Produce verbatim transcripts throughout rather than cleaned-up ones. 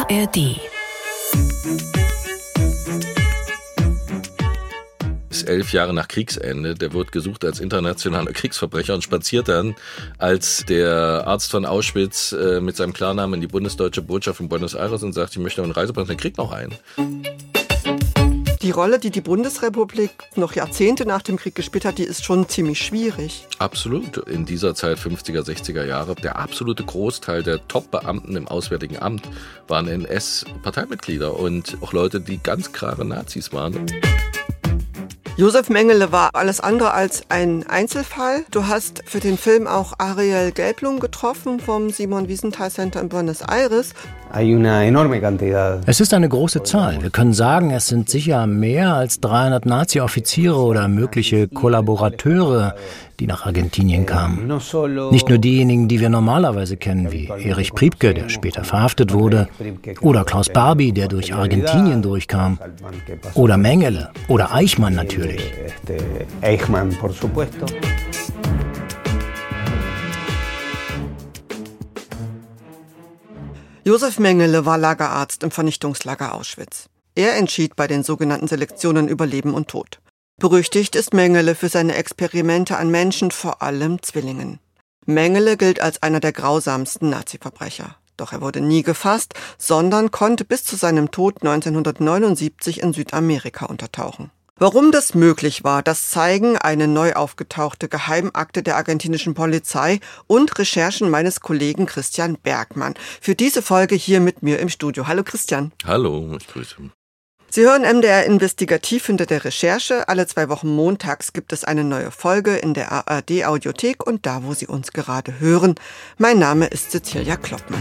A R D. Elf Jahre nach Kriegsende, der wird gesucht als internationaler Kriegsverbrecher und spaziert dann als der Arzt von Auschwitz äh, mit seinem Klarnamen in die bundesdeutsche Botschaft in Buenos Aires und sagt, ich möchte einen Reisepass, der kriegt noch einen. Die Rolle, die die Bundesrepublik noch Jahrzehnte nach dem Krieg gespielt hat, die ist schon ziemlich schwierig. Absolut. In dieser Zeit, fünfziger, sechziger Jahre, der absolute Großteil der Top-Beamten im Auswärtigen Amt waren N S-Parteimitglieder und auch Leute, die ganz klare Nazis waren. Josef Mengele war alles andere als ein Einzelfall. Du hast für den Film auch Ariel Gelblum getroffen vom Simon Wiesenthal Center in Buenos Aires. Es ist eine große Zahl. Wir können sagen, es sind sicher mehr als dreihundert Nazi-Offiziere oder mögliche Kollaborateure, die nach Argentinien kamen. Nicht nur diejenigen, die wir normalerweise kennen, wie Erich Priebke, der später verhaftet wurde, oder Klaus Barbie, der durch Argentinien durchkam, oder Mengele, oder Eichmann natürlich. Josef Mengele war Lagerarzt im Vernichtungslager Auschwitz. Er entschied bei den sogenannten Selektionen über Leben und Tod. Berüchtigt ist Mengele für seine Experimente an Menschen, vor allem Zwillingen. Mengele gilt als einer der grausamsten Nazi-Verbrecher. Doch er wurde nie gefasst, sondern konnte bis zu seinem Tod neunzehnhundertneunundsiebzig in Südamerika untertauchen. Warum das möglich war, das zeigen eine neu aufgetauchte Geheimakte der argentinischen Polizei und Recherchen meines Kollegen Christian Bergmann. Für diese Folge hier mit mir im Studio. Hallo Christian. Hallo, ich grüße. Sie hören M D R Investigativ hinter der Recherche. Alle zwei Wochen montags gibt es eine neue Folge in der A R D Audiothek und da, wo Sie uns gerade hören. Mein Name ist Cecilia Kloppmann.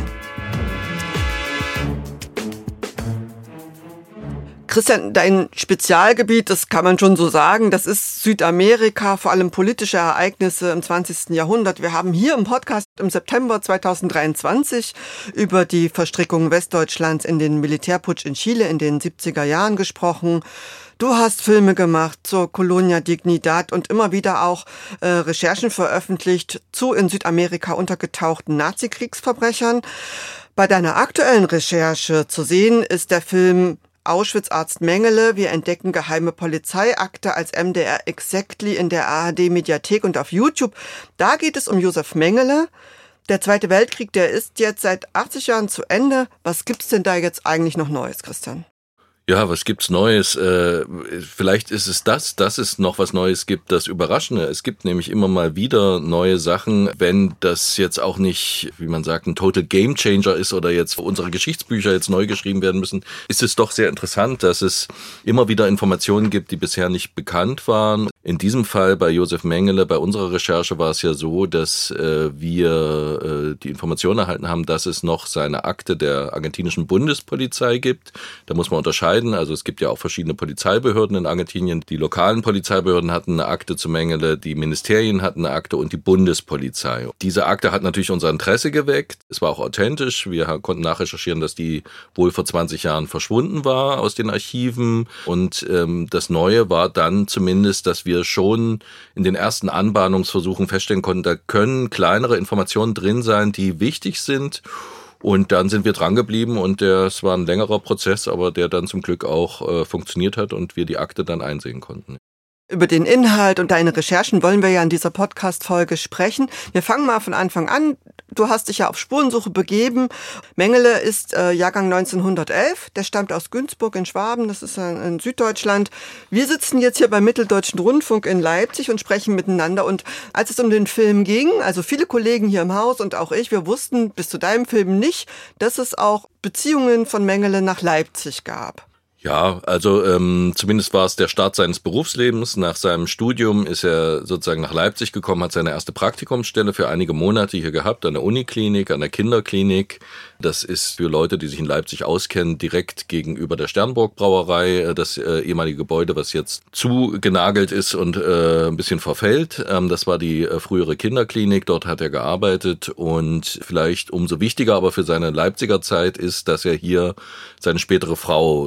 Christian, dein Spezialgebiet, das kann man schon so sagen, das ist Südamerika, vor allem politische Ereignisse im zwanzigsten Jahrhundert. Wir haben hier im Podcast im September zweitausenddreiundzwanzig über die Verstrickung Westdeutschlands in den Militärputsch in Chile in den siebziger Jahren gesprochen. Du hast Filme gemacht zur Colonia Dignidad und immer wieder auch äh, Recherchen veröffentlicht zu in Südamerika untergetauchten Nazi-Kriegsverbrechern. Bei deiner aktuellen Recherche zu sehen ist der Film Auschwitz-Arzt Mengele, wir entdecken geheime Polizeiakte als M D R Exactly in der A R D-Mediathek und auf YouTube. Da geht es um Josef Mengele. Der Zweite Weltkrieg, der ist jetzt seit achtzig Jahren zu Ende. Was gibt's denn da jetzt eigentlich noch Neues, Christian? Ja, was gibt's Neues? Äh, vielleicht ist es das, dass es noch was Neues gibt, das Überraschende. Es gibt nämlich immer mal wieder neue Sachen, wenn das jetzt auch nicht, wie man sagt, ein Total Game Changer ist oder jetzt unsere Geschichtsbücher jetzt neu geschrieben werden müssen, ist es doch sehr interessant, dass es immer wieder Informationen gibt, die bisher nicht bekannt waren. In diesem Fall bei Josef Mengele, bei unserer Recherche war es ja so, dass äh, wir äh, die Information erhalten haben, dass es noch seine Akte der argentinischen Bundespolizei gibt. Da muss man unterscheiden. Also es gibt ja auch verschiedene Polizeibehörden in Argentinien. Die lokalen Polizeibehörden hatten eine Akte zu Mengele, die Ministerien hatten eine Akte und die Bundespolizei. Diese Akte hat natürlich unser Interesse geweckt. Es war auch authentisch. Wir konnten nachrecherchieren, dass die wohl vor zwanzig Jahren verschwunden war aus den Archiven. Und ähm, das Neue war dann zumindest, dass wir schon in den ersten Anbahnungsversuchen feststellen konnten, da können kleinere Informationen drin sein, die wichtig sind. Und dann sind wir dran geblieben und es war ein längerer Prozess, aber der dann zum Glück auch äh, funktioniert hat und wir die Akte dann einsehen konnten. Über den Inhalt und deine Recherchen wollen wir ja in dieser Podcast-Folge sprechen. Wir fangen mal von Anfang an. Du hast dich ja auf Spurensuche begeben. Mengele ist äh, Jahrgang neunzehnhundertelf. Der stammt aus Günzburg in Schwaben. Das ist äh, in Süddeutschland. Wir sitzen jetzt hier beim Mitteldeutschen Rundfunk in Leipzig und sprechen miteinander. Und als es um den Film ging, also viele Kollegen hier im Haus und auch ich, wir wussten bis zu deinem Film nicht, dass es auch Beziehungen von Mengele nach Leipzig gab. Ja, also ähm, zumindest war es der Start seines Berufslebens. Nach seinem Studium ist er sozusagen nach Leipzig gekommen, hat seine erste Praktikumsstelle für einige Monate hier gehabt, an der Uniklinik, an der Kinderklinik. Das ist für Leute, die sich in Leipzig auskennen, direkt gegenüber der Sternburg Brauerei, das äh, ehemalige Gebäude, was jetzt zugenagelt ist und äh, ein bisschen verfällt. Ähm, das war die äh, frühere Kinderklinik, dort hat er gearbeitet und vielleicht umso wichtiger aber für seine Leipziger Zeit ist, dass er hier seine spätere Frau, Irene Schön,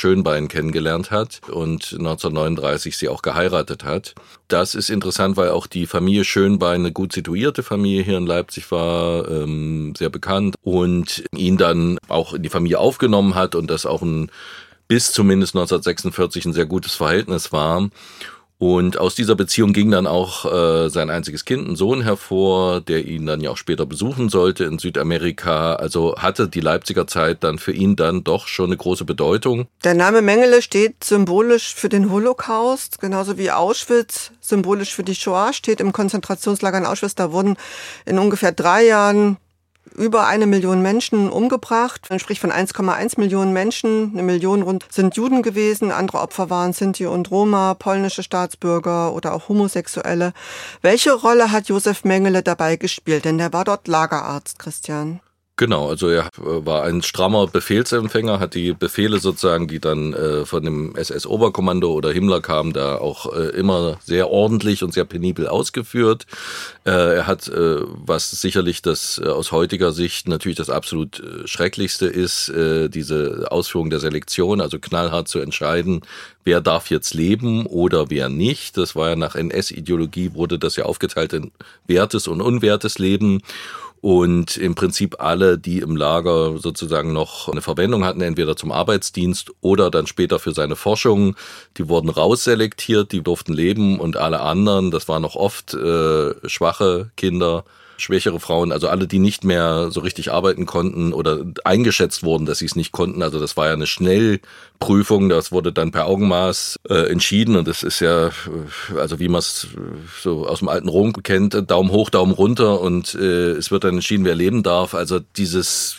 Schönbein kennengelernt hat und neunzehnhundertneununddreißig sie auch geheiratet hat. Das ist interessant, weil auch die Familie Schönbein eine gut situierte Familie hier in Leipzig war, ähm, sehr bekannt und ihn dann auch in die Familie aufgenommen hat und das auch ein bis zumindest neunzehnhundertsechsundvierzig ein sehr gutes Verhältnis war. Und aus dieser Beziehung ging dann auch äh, sein einziges Kind, ein Sohn, hervor, der ihn dann ja auch später besuchen sollte in Südamerika. Also hatte die Leipziger Zeit dann für ihn dann doch schon eine große Bedeutung. Der Name Mengele steht symbolisch für den Holocaust, genauso wie Auschwitz symbolisch für die Shoah steht. Im Konzentrationslager in Auschwitz, da wurden in ungefähr drei Jahren über eine Million Menschen umgebracht. Man spricht von eins Komma eins Millionen Menschen. Eine Million rund sind Juden gewesen. Andere Opfer waren Sinti und Roma, polnische Staatsbürger oder auch Homosexuelle. Welche Rolle hat Josef Mengele dabei gespielt? Denn der war dort Lagerarzt, Christian. Genau, also er war ein strammer Befehlsempfänger, hat die Befehle sozusagen, die dann äh, von dem S S-Oberkommando oder Himmler kamen, da auch äh, immer sehr ordentlich und sehr penibel ausgeführt. Äh, er hat, äh, was sicherlich das äh, aus heutiger Sicht natürlich das absolut äh, Schrecklichste ist, äh, diese Ausführung der Selektion, also knallhart zu entscheiden, wer darf jetzt leben oder wer nicht. Das war ja nach N S-Ideologie, wurde das ja aufgeteilt in wertes und unwertes Leben. Und im Prinzip alle, die im Lager sozusagen noch eine Verwendung hatten, entweder zum Arbeitsdienst oder dann später für seine Forschung, die wurden rausselektiert, die durften leben und alle anderen, das waren noch oft äh, schwache Kinder, schwächere Frauen, also alle, die nicht mehr so richtig arbeiten konnten oder eingeschätzt wurden, dass sie es nicht konnten. Also das war ja eine Schnellprüfung, das wurde dann per Augenmaß äh, entschieden und das ist ja, also wie man es so aus dem alten Rom kennt, Daumen hoch, Daumen runter und äh, es wird dann entschieden, wer leben darf. Also dieses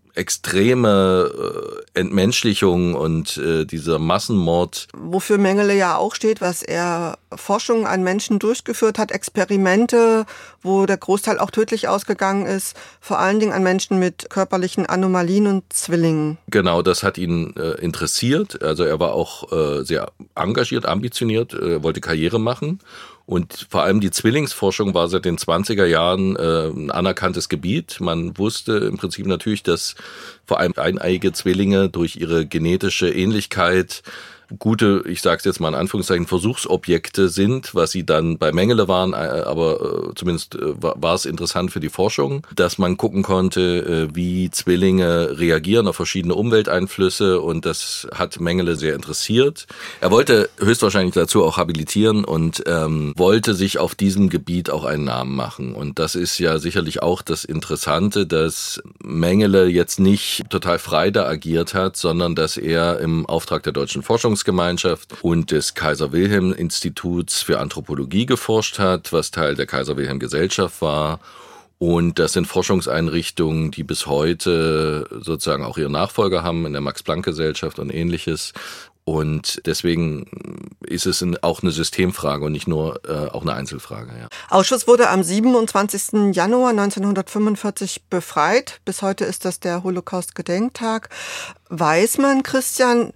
extreme äh, Entmenschlichung und äh, dieser Massenmord. Wofür Mengele ja auch steht, was er Forschung an Menschen durchgeführt hat, Experimente, wo der Großteil auch tödlich ausgegangen ist, vor allen Dingen an Menschen mit körperlichen Anomalien und Zwillingen. Genau, das hat ihn äh, interessiert. Also er war auch äh, sehr engagiert, ambitioniert, äh, wollte Karriere machen. Und vor allem die Zwillingsforschung war seit den zwanziger Jahren äh, ein anerkanntes Gebiet. Man wusste im Prinzip natürlich, dass vor allem eineiige Zwillinge durch ihre genetische Ähnlichkeit gute, ich sage es jetzt mal in Anführungszeichen, Versuchsobjekte sind, was sie dann bei Mengele waren, aber zumindest war es interessant für die Forschung, dass man gucken konnte, wie Zwillinge reagieren auf verschiedene Umwelteinflüsse und das hat Mengele sehr interessiert. Er wollte höchstwahrscheinlich dazu auch habilitieren und ähm, wollte sich auf diesem Gebiet auch einen Namen machen und das ist ja sicherlich auch das Interessante, dass Mengele jetzt nicht total frei da agiert hat, sondern dass er im Auftrag der Deutschen Forschung Gemeinschaft und des Kaiser-Wilhelm-Instituts für Anthropologie geforscht hat, was Teil der Kaiser-Wilhelm-Gesellschaft war. Und das sind Forschungseinrichtungen, die bis heute sozusagen auch ihre Nachfolger haben in der Max-Planck-Gesellschaft und Ähnliches. Und deswegen ist es auch eine Systemfrage und nicht nur äh, auch eine Einzelfrage. Ja. Auschwitz wurde am siebenundzwanzigsten Januar neunzehnhundertfünfundvierzig befreit. Bis heute ist das der Holocaust-Gedenktag. Weiß man, Christian,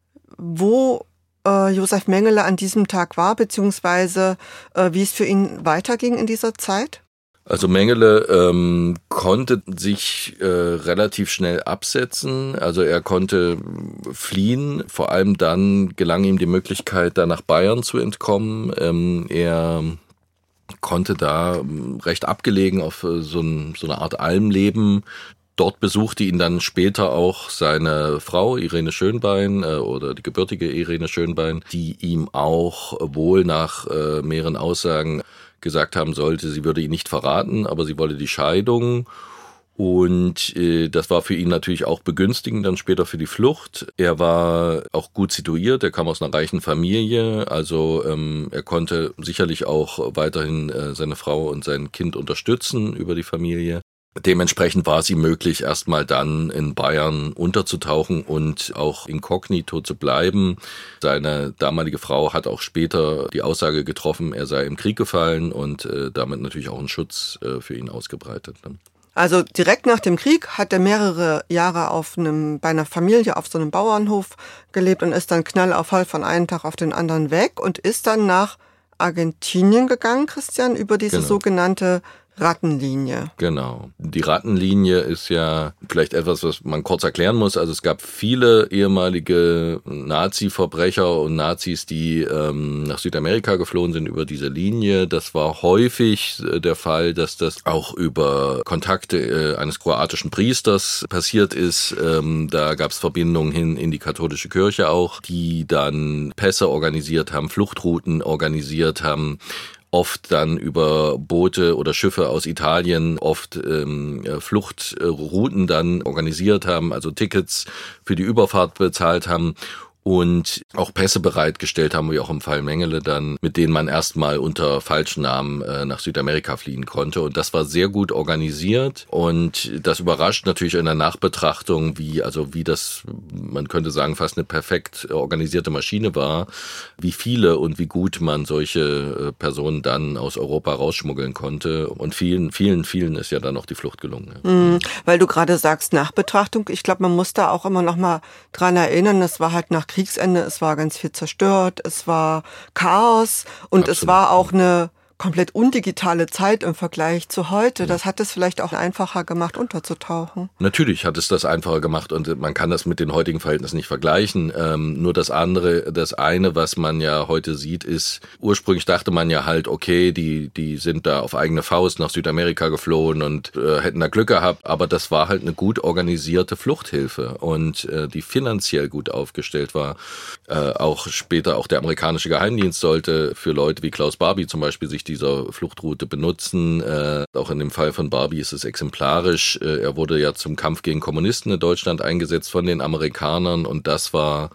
wo äh, Josef Mengele an diesem Tag war, beziehungsweise äh, wie es für ihn weiterging in dieser Zeit? Also Mengele ähm, konnte sich äh, relativ schnell absetzen, also er konnte fliehen, vor allem dann gelang ihm die Möglichkeit, da nach Bayern zu entkommen. Ähm, er konnte da recht abgelegen auf so, ein, so eine Art Alm leben. Dort besuchte ihn dann später auch seine Frau Irene Schönbein äh, oder die gebürtige Irene Schönbein, die ihm auch wohl nach äh, mehreren Aussagen gesagt haben sollte, sie würde ihn nicht verraten, aber sie wolle die Scheidung. Und äh, das war für ihn natürlich auch begünstigend, dann später für die Flucht. Er war auch gut situiert, er kam aus einer reichen Familie, also ähm, er konnte sicherlich auch weiterhin äh, seine Frau und sein Kind unterstützen über die Familie. Dementsprechend war es ihm möglich, erstmal dann in Bayern unterzutauchen und auch inkognito zu bleiben. Seine damalige Frau hat auch später die Aussage getroffen, er sei im Krieg gefallen und äh, damit natürlich auch einen Schutz äh, für ihn ausgebreitet. Also direkt nach dem Krieg hat er mehrere Jahre auf einem, bei einer Familie auf so einem Bauernhof gelebt und ist dann knallauf von einem Tag auf den anderen weg und ist dann nach Argentinien gegangen, Christian, über diese genau. sogenannte Rattenlinie. Genau. Die Rattenlinie ist ja vielleicht etwas, was man kurz erklären muss. Also es gab viele ehemalige Nazi-Verbrecher und Nazis, die ähm, nach Südamerika geflohen sind über diese Linie. Das war häufig äh, der Fall, dass das auch über Kontakte äh, eines kroatischen Priesters passiert ist. Ähm, da gab es Verbindungen hin in die katholische Kirche auch, die dann Pässe organisiert haben, Fluchtrouten organisiert haben. Oft dann über Boote oder Schiffe aus Italien, oft ähm, Fluchtrouten dann organisiert haben, also Tickets für die Überfahrt bezahlt haben und auch Pässe bereitgestellt haben, wie auch im Fall Mengele dann, mit denen man erstmal unter falschen Namen äh, nach Südamerika fliehen konnte. Und das war sehr gut organisiert und das überrascht natürlich in der Nachbetrachtung, wie, also wie das, man könnte sagen, fast eine perfekt organisierte Maschine war, wie viele und wie gut man solche äh, Personen dann aus Europa rausschmuggeln konnte. Und vielen, vielen, vielen ist ja dann auch die Flucht gelungen. Ja. Mhm, weil du gerade sagst, Nachbetrachtung, ich glaube, man muss da auch immer noch mal dran erinnern, das war halt nach Kriegsende, es war ganz viel zerstört, es war Chaos und Absolut. Es war auch eine komplett undigitale Zeit im Vergleich zu heute. Das hat es vielleicht auch einfacher gemacht, unterzutauchen. Natürlich hat es das einfacher gemacht und man kann das mit den heutigen Verhältnissen nicht vergleichen. Ähm, nur das andere, das eine, was man ja heute sieht, ist, ursprünglich dachte man ja halt, okay, die die sind da auf eigene Faust nach Südamerika geflohen und äh, hätten da Glück gehabt, aber das war halt eine gut organisierte Fluchthilfe und äh, die finanziell gut aufgestellt war. Äh, auch später auch der amerikanische Geheimdienst sollte für Leute wie Klaus Barbie zum Beispiel sich dieser Fluchtroute benutzen. Äh, auch in dem Fall von Barbie ist es exemplarisch. Äh, er wurde ja zum Kampf gegen Kommunisten in Deutschland eingesetzt von den Amerikanern und das war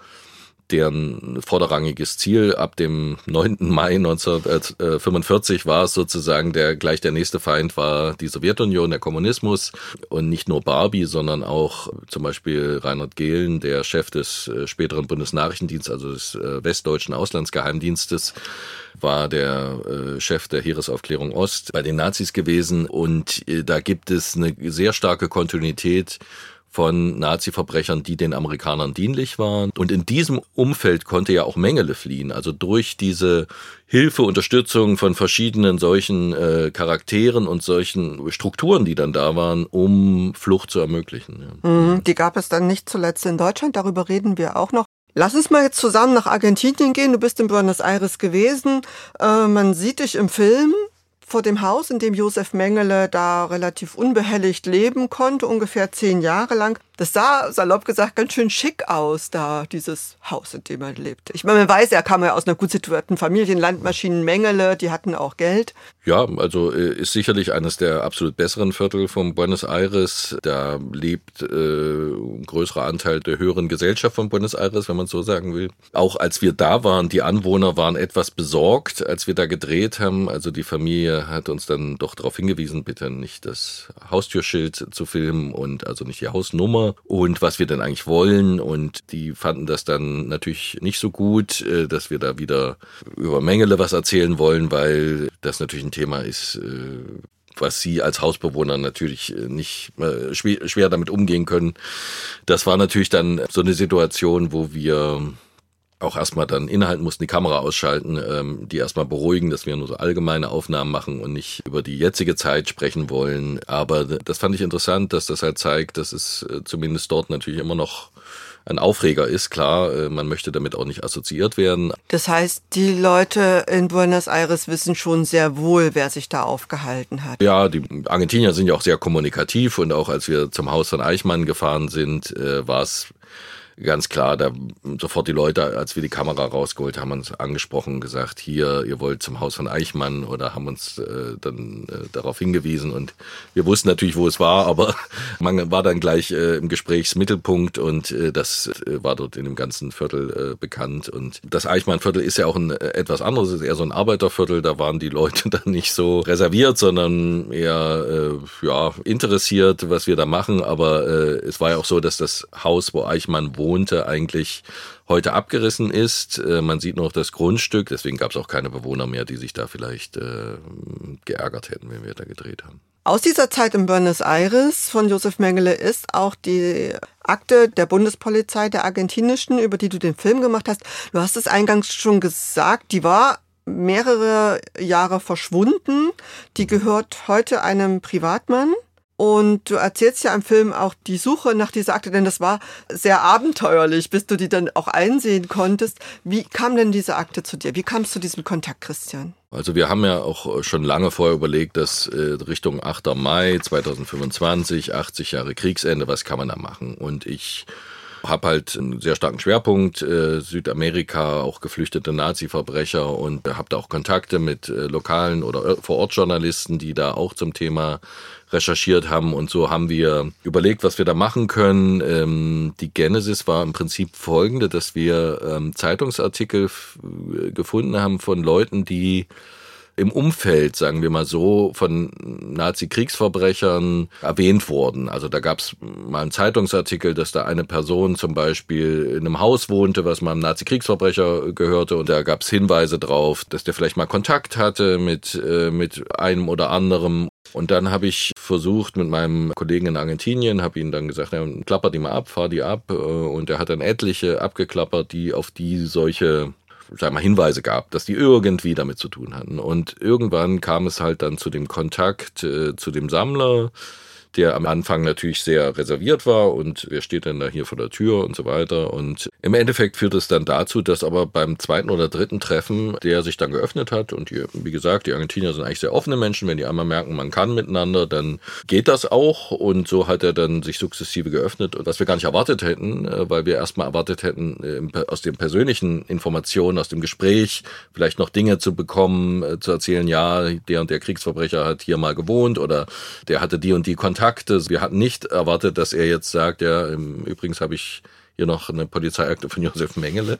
deren vorderrangiges Ziel. Ab dem neunten Mai neunzehnhundertfünfundvierzig war es sozusagen der gleich der nächste Feind war die Sowjetunion, der Kommunismus und nicht nur Barbie, sondern auch zum Beispiel Reinhard Gehlen, der Chef des äh, späteren Bundesnachrichtendienstes, also des äh, westdeutschen Auslandsgeheimdienstes, war der äh, Chef der Heeresaufklärung Ost bei den Nazis gewesen und äh, da gibt es eine sehr starke Kontinuität von Nazi-Verbrechern, die den Amerikanern dienlich waren. Und in diesem Umfeld konnte ja auch Mengele fliehen. Also durch diese Hilfe, Unterstützung von verschiedenen solchen äh, Charakteren und solchen Strukturen, die dann da waren, um Flucht zu ermöglichen. Ja. Mhm, die gab es dann nicht zuletzt in Deutschland, darüber reden wir auch noch. Lass uns mal jetzt zusammen nach Argentinien gehen. Du bist in Buenos Aires gewesen. Äh, man sieht dich im Film vor dem Haus, in dem Josef Mengele da relativ unbehelligt leben konnte, ungefähr zehn Jahre lang. Das sah, salopp gesagt, ganz schön schick aus, da dieses Haus, in dem er lebte. Ich meine, man weiß, er kam ja aus einer gut situierten Familie, Landmaschinen Mengele, die hatten auch Geld. Ja, also ist sicherlich eines der absolut besseren Viertel von Buenos Aires. Da lebt äh, ein größerer Anteil der höheren Gesellschaft von Buenos Aires, wenn man so sagen will. Auch als wir da waren, die Anwohner waren etwas besorgt, als wir da gedreht haben. Also die Familie hat uns dann doch darauf hingewiesen, bitte nicht das Haustürschild zu filmen und also nicht die Hausnummer und was wir denn eigentlich wollen. Und die fanden das dann natürlich nicht so gut, dass wir da wieder über Mengele was erzählen wollen, weil das natürlich ein Thema ist, was sie als Hausbewohner natürlich nicht schwer damit umgehen können. Das war natürlich dann so eine Situation, wo wir auch erstmal dann innehalten mussten, die Kamera ausschalten, ähm, die erstmal beruhigen, dass wir nur so allgemeine Aufnahmen machen und nicht über die jetzige Zeit sprechen wollen. Aber das fand ich interessant, dass das halt zeigt, dass es äh, zumindest dort natürlich immer noch ein Aufreger ist. Klar, äh, man möchte damit auch nicht assoziiert werden. Das heißt, die Leute in Buenos Aires wissen schon sehr wohl, wer sich da aufgehalten hat. Ja, die Argentinier sind ja auch sehr kommunikativ und auch als wir zum Haus von Eichmann gefahren sind, äh, war es ganz klar, da sofort die Leute, als wir die Kamera rausgeholt haben, uns angesprochen, gesagt, hier, ihr wollt zum Haus von Eichmann oder haben uns äh, dann äh, darauf hingewiesen und wir wussten natürlich, wo es war, aber man war dann gleich äh, im Gesprächsmittelpunkt und äh, das äh, war dort in dem ganzen Viertel äh, bekannt und das Eichmann-Viertel ist ja auch ein äh, etwas anderes, ist eher so ein Arbeiterviertel, da waren die Leute dann nicht so reserviert, sondern eher äh, ja interessiert, was wir da machen, aber äh, es war ja auch so, dass das Haus, wo Eichmann wohnte, eigentlich heute abgerissen ist. Man sieht noch das Grundstück, deswegen gab es auch keine Bewohner mehr, die sich da vielleicht äh, geärgert hätten, wenn wir da gedreht haben. Aus dieser Zeit in Buenos Aires von Josef Mengele ist auch die Akte der Bundespolizei, der argentinischen, über die du den Film gemacht hast. Du hast es eingangs schon gesagt, die war mehrere Jahre verschwunden. Die gehört heute einem Privatmann. Und du erzählst ja im Film auch die Suche nach dieser Akte, denn das war sehr abenteuerlich, bis du die dann auch einsehen konntest. Wie kam denn diese Akte zu dir? Wie kam es zu diesem Kontakt, Christian? Also wir haben ja auch schon lange vorher überlegt, dass äh, Richtung achter Mai zweitausendfünfundzwanzig, achtzig Jahre Kriegsende, was kann man da machen? Und ich habe halt einen sehr starken Schwerpunkt, äh, Südamerika, auch geflüchtete Nazi-Verbrecher und habe da auch Kontakte mit äh, lokalen oder Vor-Ort-Journalisten, die da auch zum Thema recherchiert haben. Und so haben wir überlegt, was wir da machen können. Ähm, die Genesis war im Prinzip folgende, dass wir ähm, Zeitungsartikel f- gefunden haben von Leuten, die im Umfeld, sagen wir mal so, von Nazi-Kriegsverbrechern erwähnt wurden. Also da gab es mal einen Zeitungsartikel, dass da eine Person zum Beispiel in einem Haus wohnte, was mal einem Nazi-Kriegsverbrecher gehörte, und da gab es Hinweise drauf, dass der vielleicht mal Kontakt hatte mit, äh, mit einem oder anderem. Und dann habe ich versucht mit meinem Kollegen in Argentinien, habe ihm dann gesagt, ja, klapper die mal ab, fahr die ab. Und er hat dann etliche abgeklappert, die auf die solche, sag mal, Hinweise gab, dass die irgendwie damit zu tun hatten. Und irgendwann kam es halt dann zu dem Kontakt äh, zu dem Sammler, der am Anfang natürlich sehr reserviert war und wer steht denn da hier vor der Tür und so weiter. Und im Endeffekt führt es dann dazu, dass aber beim zweiten oder dritten Treffen der sich dann geöffnet hat. Und die, wie gesagt, die Argentinier sind eigentlich sehr offene Menschen. Wenn die einmal merken, man kann miteinander, dann geht das auch. Und so hat er dann sich sukzessive geöffnet, was wir gar nicht erwartet hätten, weil wir erstmal erwartet hätten, aus den persönlichen Informationen, aus dem Gespräch vielleicht noch Dinge zu bekommen, zu erzählen, ja, der und der Kriegsverbrecher hat hier mal gewohnt oder der hatte die und die Kontakte. Wir hatten nicht erwartet, dass er jetzt sagt, ja, übrigens habe ich hier noch eine Polizeiakte von Josef Mengele.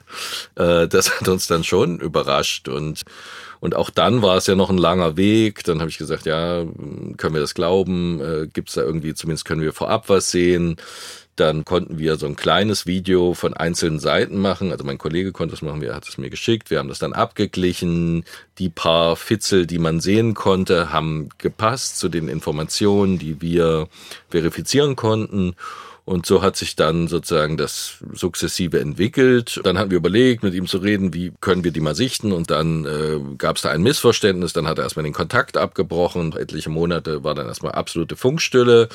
Das hat uns dann schon überrascht und und auch dann war es ja noch ein langer Weg. Dann habe ich gesagt, ja, können wir das glauben? Gibt es da irgendwie, zumindest können wir vorab was sehen? Dann konnten wir so ein kleines Video von einzelnen Seiten machen. Also mein Kollege konnte das machen, er hat es mir geschickt. Wir haben das dann abgeglichen. Die paar Fitzel, die man sehen konnte, haben gepasst zu den Informationen, die wir verifizieren konnten. Und so hat sich dann sozusagen das sukzessive entwickelt. Dann hatten wir überlegt, mit ihm zu reden, wie können wir die mal sichten. Und dann äh, gab es da ein Missverständnis. Dann hat er erstmal den Kontakt abgebrochen. Etliche Monate war dann erstmal absolute Funkstille.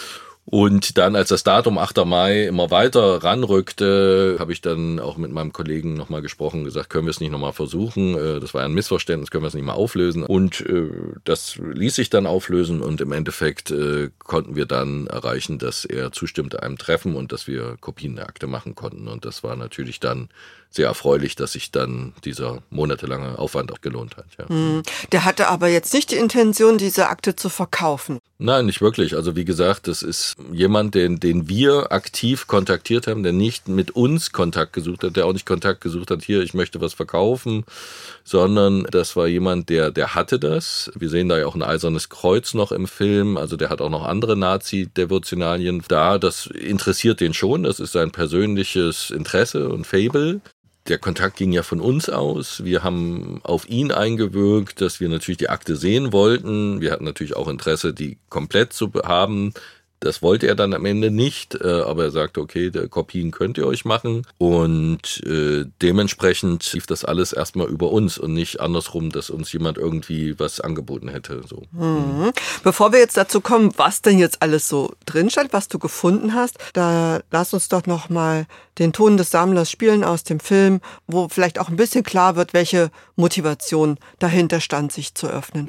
Und dann, als das Datum achter Mai immer weiter ranrückte, habe ich dann auch mit meinem Kollegen nochmal gesprochen und gesagt, können wir es nicht nochmal versuchen? Das war ja ein Missverständnis, können wir es nicht mal auflösen? Und äh, das ließ sich dann auflösen und im Endeffekt äh, konnten wir dann erreichen, dass er zustimmte einem Treffen und dass wir Kopien der Akte machen konnten. Und das war natürlich dann sehr erfreulich, dass sich dann dieser monatelange Aufwand auch gelohnt hat. Ja. Der hatte aber jetzt nicht die Intention, diese Akte zu verkaufen. Nein, nicht wirklich. Also wie gesagt, das ist jemand, den, den wir aktiv kontaktiert haben, der nicht mit uns Kontakt gesucht hat, der auch nicht Kontakt gesucht hat, hier, ich möchte was verkaufen, sondern das war jemand, der, der hatte das. Wir sehen da ja auch ein eisernes Kreuz noch im Film, also der hat auch noch andere Nazi-Devotionalien da. Das interessiert den schon, das ist sein persönliches Interesse und Faible. Der Kontakt ging ja von uns aus. Wir haben auf ihn eingewirkt, dass wir natürlich die Akte sehen wollten. Wir hatten natürlich auch Interesse, die komplett zu haben. Das wollte er dann am Ende nicht, aber er sagte, okay, die Kopien könnt ihr euch machen. Und äh, dementsprechend lief das alles erstmal über uns und nicht andersrum, dass uns jemand irgendwie was angeboten hätte. So. Mhm. Bevor wir jetzt dazu kommen, was denn jetzt alles so drin stand, was du gefunden hast, da lass uns doch noch mal den Ton des Sammlers spielen aus dem Film, wo vielleicht auch ein bisschen klar wird, welche Motivation dahinter stand, sich zu öffnen.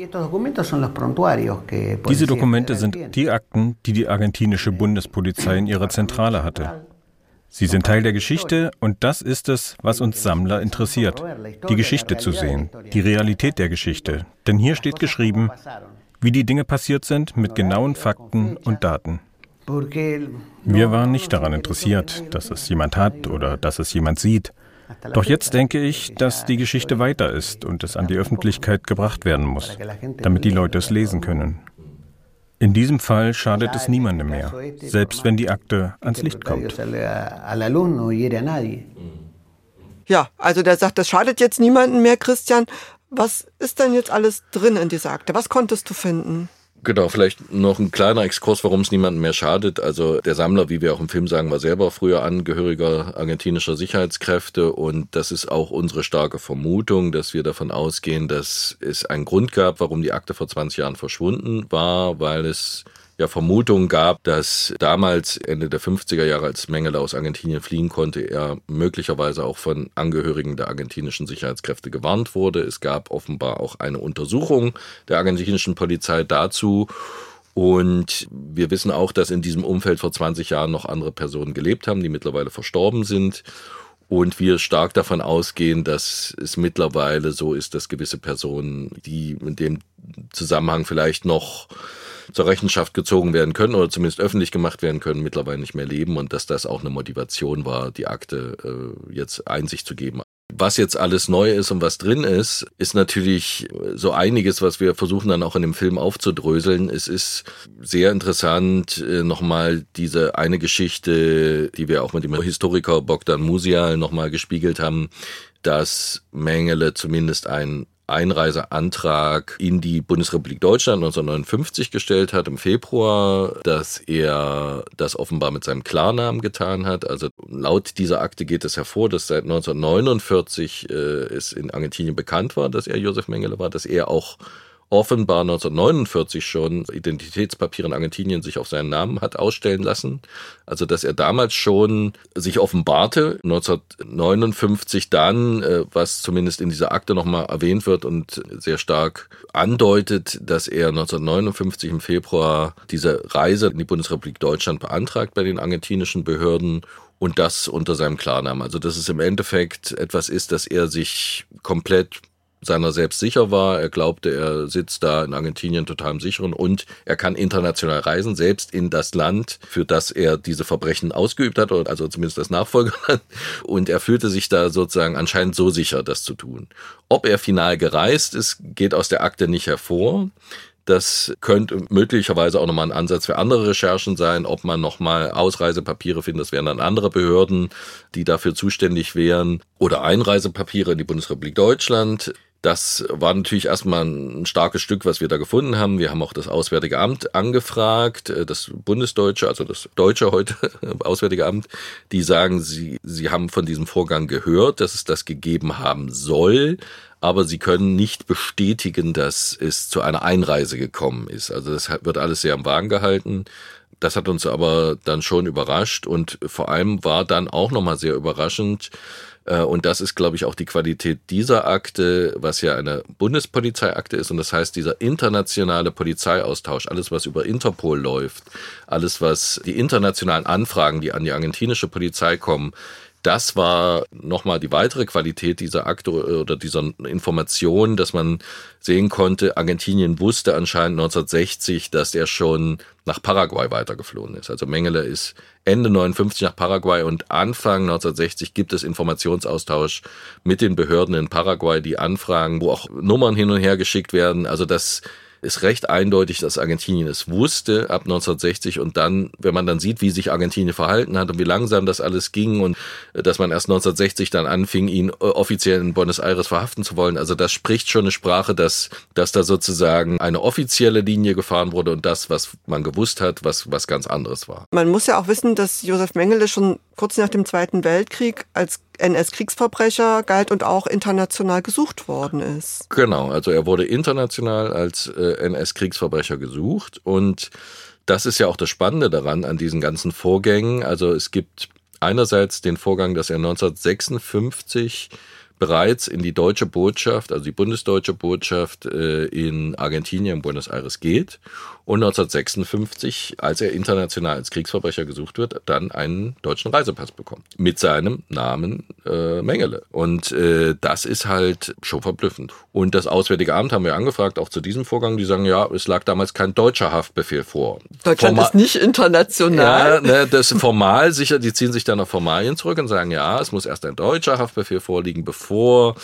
Diese Dokumente sind die Akten, die die argentinische Bundespolizei in ihrer Zentrale hatte. Sie sind Teil der Geschichte und das ist es, was uns Sammler interessiert. Die Geschichte zu sehen, die Realität der Geschichte. Denn hier steht geschrieben, wie die Dinge passiert sind mit genauen Fakten und Daten. Wir waren nicht daran interessiert, dass es jemand hat oder dass es jemand sieht. Doch jetzt denke ich, dass die Geschichte weiter ist und es an die Öffentlichkeit gebracht werden muss, damit die Leute es lesen können. In diesem Fall schadet es niemandem mehr, selbst wenn die Akte ans Licht kommt. Ja, also der sagt, das schadet jetzt niemandem mehr, Christian. Was ist denn jetzt alles drin in dieser Akte? Was konntest du finden? Genau, vielleicht noch ein kleiner Exkurs, warum es niemandem mehr schadet. Also der Sammler, wie wir auch im Film sagen, war selber früher Angehöriger argentinischer Sicherheitskräfte und das ist auch unsere starke Vermutung, dass wir davon ausgehen, dass es einen Grund gab, warum die Akte vor zwanzig Jahren verschwunden war, weil es ja Vermutungen gab, dass damals Ende der fünfziger Jahre, als Mengele aus Argentinien fliehen konnte, er möglicherweise auch von Angehörigen der argentinischen Sicherheitskräfte gewarnt wurde. Es gab offenbar auch eine Untersuchung der argentinischen Polizei dazu. Und wir wissen auch, dass in diesem Umfeld vor zwanzig Jahren noch andere Personen gelebt haben, die mittlerweile verstorben sind. Und wir stark davon ausgehen, dass es mittlerweile so ist, dass gewisse Personen, die in dem Zusammenhang vielleicht noch zur Rechenschaft gezogen werden können oder zumindest öffentlich gemacht werden können, mittlerweile nicht mehr leben und dass das auch eine Motivation war, die Akte äh, jetzt Einsicht zu geben. Was jetzt alles neu ist und was drin ist, ist natürlich so einiges, was wir versuchen dann auch in dem Film aufzudröseln. Es ist sehr interessant, nochmal diese eine Geschichte, die wir auch mit dem Historiker Bogdan Musial nochmal gespiegelt haben, dass Mengele zumindest ein Einreiseantrag in die Bundesrepublik Deutschland neunzehnhundertneunundfünfzig gestellt hat im Februar, dass er das offenbar mit seinem Klarnamen getan hat. Also laut dieser Akte geht es hervor, dass seit neunzehnhundertneunundvierzig äh, es in Argentinien bekannt war, dass er Josef Mengele war, dass er auch offenbar neunzehnhundertneunundvierzig schon Identitätspapiere in Argentinien sich auf seinen Namen hat ausstellen lassen. Also dass er damals schon sich offenbarte, neunzehnhundertneunundfünfzig dann, was zumindest in dieser Akte nochmal erwähnt wird und sehr stark andeutet, dass er neunzehnhundertneunundfünfzig im Februar diese Reise in die Bundesrepublik Deutschland beantragt bei den argentinischen Behörden. Und das unter seinem Klarnamen. Also dass es im Endeffekt etwas ist, dass er sich komplett seiner selbst sicher war. Er glaubte, er sitzt da in Argentinien total im Sicheren und er kann international reisen, selbst in das Land, für das er diese Verbrechen ausgeübt hat, also zumindest das Nachfolgerland. Und er fühlte sich da sozusagen anscheinend so sicher, das zu tun. Ob er final gereist ist, geht aus der Akte nicht hervor. Das könnte möglicherweise auch nochmal ein Ansatz für andere Recherchen sein, ob man nochmal Ausreisepapiere findet. Das wären dann andere Behörden, die dafür zuständig wären. Oder Einreisepapiere in die Bundesrepublik Deutschland. Das war natürlich erstmal ein starkes Stück, was wir da gefunden haben. Wir haben auch das Auswärtige Amt angefragt, das Bundesdeutsche, also das Deutsche heute Auswärtige Amt. Die sagen, sie, sie haben von diesem Vorgang gehört, dass es das gegeben haben soll. Aber sie können nicht bestätigen, dass es zu einer Einreise gekommen ist. Also das wird alles sehr am Wagen gehalten. Das hat uns aber dann schon überrascht und vor allem war dann auch nochmal sehr überraschend, und das ist, glaube ich, auch die Qualität dieser Akte, was ja eine Bundespolizeiakte ist. Und das heißt, dieser internationale Polizeiaustausch, alles, was über Interpol läuft, alles, was die internationalen Anfragen, die an die argentinische Polizei kommen, das war nochmal die weitere Qualität dieser Akte oder dieser Information, dass man sehen konnte, Argentinien wusste anscheinend neunzehnhundertsechzig, dass er schon nach Paraguay weitergeflohen ist. Also Mengele ist Ende neunundfünfzig nach Paraguay und Anfang neunzehnhundertsechzig gibt es Informationsaustausch mit den Behörden in Paraguay, die anfragen, wo auch Nummern hin und her geschickt werden. Also das ist recht eindeutig, dass Argentinien es wusste ab neunzehnhundertsechzig und dann, wenn man dann sieht, wie sich Argentinien verhalten hat und wie langsam das alles ging und dass man erst neunzehnhundertsechzig dann anfing, ihn offiziell in Buenos Aires verhaften zu wollen. Also das spricht schon eine Sprache, dass, dass da sozusagen eine offizielle Linie gefahren wurde und das, was man gewusst hat, was, was ganz anderes war. Man muss ja auch wissen, dass Josef Mengele schon kurz nach dem Zweiten Weltkrieg als N S-Kriegsverbrecher galt und auch international gesucht worden ist. Genau, also er wurde international als äh, N S-Kriegsverbrecher gesucht und das ist ja auch das Spannende daran, an diesen ganzen Vorgängen. Also es gibt einerseits den Vorgang, dass er neunzehnhundertsechsundfünfzig bereits in die deutsche Botschaft, also die bundesdeutsche Botschaft äh, in Argentinien, in Buenos Aires geht und neunzehnhundertsechsundfünfzig, als er international als Kriegsverbrecher gesucht wird, dann einen deutschen Reisepass bekommt. Mit seinem Namen äh, Mengele. Und äh, das ist halt schon verblüffend. Und das Auswärtige Amt haben wir angefragt, auch zu diesem Vorgang, die sagen, ja, es lag damals kein deutscher Haftbefehl vor. Deutschland Formal- ist nicht international. Ja, ne, das formal sicher, die ziehen sich dann auf Formalien zurück und sagen, ja, es muss erst ein deutscher Haftbefehl vorliegen, bevor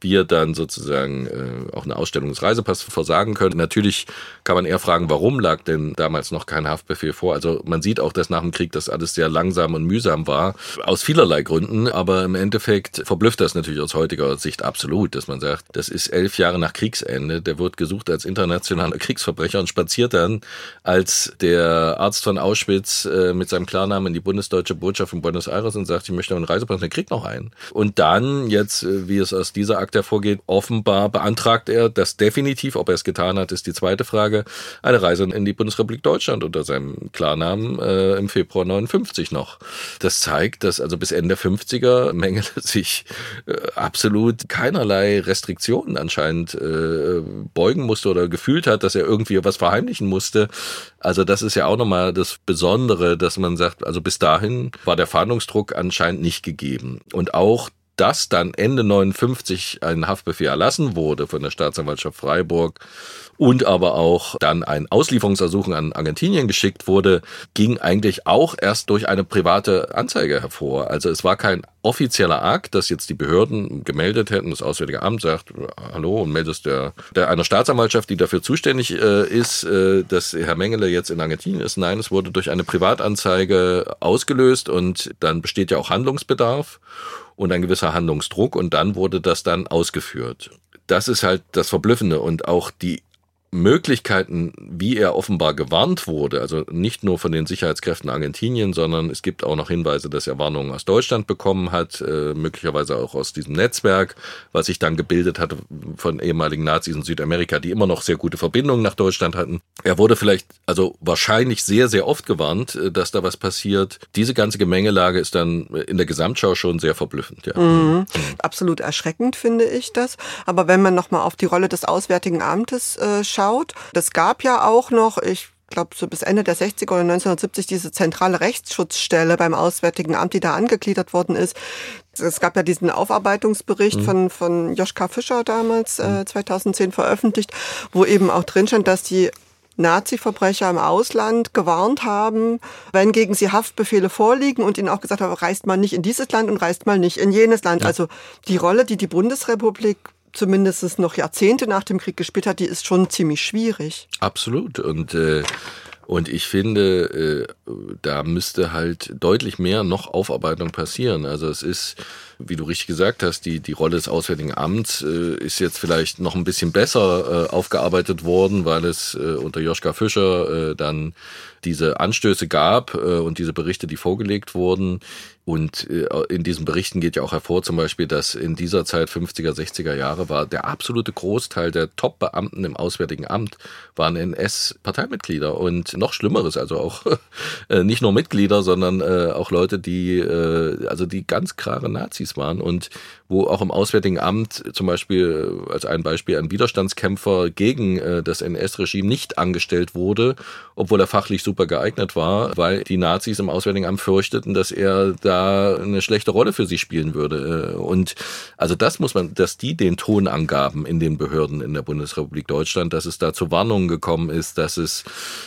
wir dann sozusagen äh, auch eine Ausstellung des Reisepass versagen können. Natürlich kann man eher fragen, warum lag denn damals noch kein Haftbefehl vor? Also man sieht auch, dass nach dem Krieg das alles sehr langsam und mühsam war, aus vielerlei Gründen. Aber im Endeffekt verblüfft das natürlich aus heutiger Sicht absolut, dass man sagt, das ist elf Jahre nach Kriegsende, der wird gesucht als internationaler Kriegsverbrecher und spaziert dann als der Arzt von Auschwitz äh, mit seinem Klarnamen in die bundesdeutsche Botschaft in Buenos Aires und sagt, ich möchte einen Reisepass, der kriegt noch einen. Und dann jetzt, wie es aus dieser Akte hervorgeht, offenbar beantragt er das definitiv, ob er es getan hat, ist die zweite Frage, eine Reise in die Bundesrepublik Deutschland unter seinem Klarnamen äh, im Februar neunundfünfzig noch. Das zeigt, dass also bis Ende der fünfziger Mengele sich äh, absolut keinerlei Restriktionen anscheinend äh, beugen musste oder gefühlt hat, dass er irgendwie was verheimlichen musste. Also das ist ja auch nochmal das Besondere, dass man sagt, also bis dahin war der Fahndungsdruck anscheinend nicht gegeben. Und auch dass dann Ende neunundfünfzig ein Haftbefehl erlassen wurde von der Staatsanwaltschaft Freiburg und aber auch dann ein Auslieferungsersuchen an Argentinien geschickt wurde, ging eigentlich auch erst durch eine private Anzeige hervor. Also es war kein offizieller Akt, dass jetzt die Behörden gemeldet hätten, das Auswärtige Amt sagt, hallo, und meldest der, der einer Staatsanwaltschaft, die dafür zuständig äh, ist, äh, dass Herr Mengele jetzt in Argentinien ist. Nein, es wurde durch eine Privatanzeige ausgelöst und dann besteht ja auch Handlungsbedarf und ein gewisser Handlungsdruck und dann wurde das dann ausgeführt. Das ist halt das Verblüffende und auch die Möglichkeiten, wie er offenbar gewarnt wurde, also nicht nur von den Sicherheitskräften Argentinien, sondern es gibt auch noch Hinweise, dass er Warnungen aus Deutschland bekommen hat, äh, möglicherweise auch aus diesem Netzwerk, was sich dann gebildet hatte von ehemaligen Nazis in Südamerika, die immer noch sehr gute Verbindungen nach Deutschland hatten. Er wurde vielleicht, also wahrscheinlich sehr, sehr oft gewarnt, dass da was passiert. Diese ganze Gemengelage ist dann in der Gesamtschau schon sehr verblüffend. Ja. Mhm. Mhm. Absolut erschreckend finde ich das. Aber wenn man nochmal auf die Rolle des Auswärtigen Amtes äh, schaut, das gab ja auch noch, ich glaube so bis Ende der sechziger oder neunzehnhundertsiebzig diese zentrale Rechtsschutzstelle beim Auswärtigen Amt, die da angegliedert worden ist. Es gab ja diesen Aufarbeitungsbericht mhm. von, von Joschka Fischer damals, äh, zweitausendzehn veröffentlicht, wo eben auch drin stand, dass die Nazi-Verbrecher im Ausland gewarnt haben, wenn gegen sie Haftbefehle vorliegen und ihnen auch gesagt haben, reist mal nicht in dieses Land und reist mal nicht in jenes Land. Ja. Also die Rolle, die die Bundesrepublik zumindest noch Jahrzehnte nach dem Krieg gespielt hat, die ist schon ziemlich schwierig. Absolut. Und äh, und ich finde, äh, da müsste halt deutlich mehr noch Aufarbeitung passieren. Also es ist, wie du richtig gesagt hast, die die Rolle des Auswärtigen Amts äh, ist jetzt vielleicht noch ein bisschen besser äh, aufgearbeitet worden, weil es äh, unter Joschka Fischer äh, dann diese Anstöße gab äh, und diese Berichte, die vorgelegt wurden. Und äh, in diesen Berichten geht ja auch hervor zum Beispiel, dass in dieser Zeit fünfziger, sechziger Jahre war der absolute Großteil der Top-Beamten im Auswärtigen Amt waren N S-Parteimitglieder und noch Schlimmeres, also auch äh, nicht nur Mitglieder, sondern äh, auch Leute, die äh, also die ganz klare Nazis waren und wo auch im Auswärtigen Amt zum Beispiel als ein Beispiel ein Widerstandskämpfer gegen äh, das N S-Regime nicht angestellt wurde, obwohl er fachlich super geeignet war, weil die Nazis im Auswärtigen Amt fürchteten, dass er da eine schlechte Rolle für sie spielen würde. Und also das muss man, dass die den Ton angaben in den Behörden in der Bundesrepublik Deutschland, dass es da zu Warnungen gekommen ist, dass es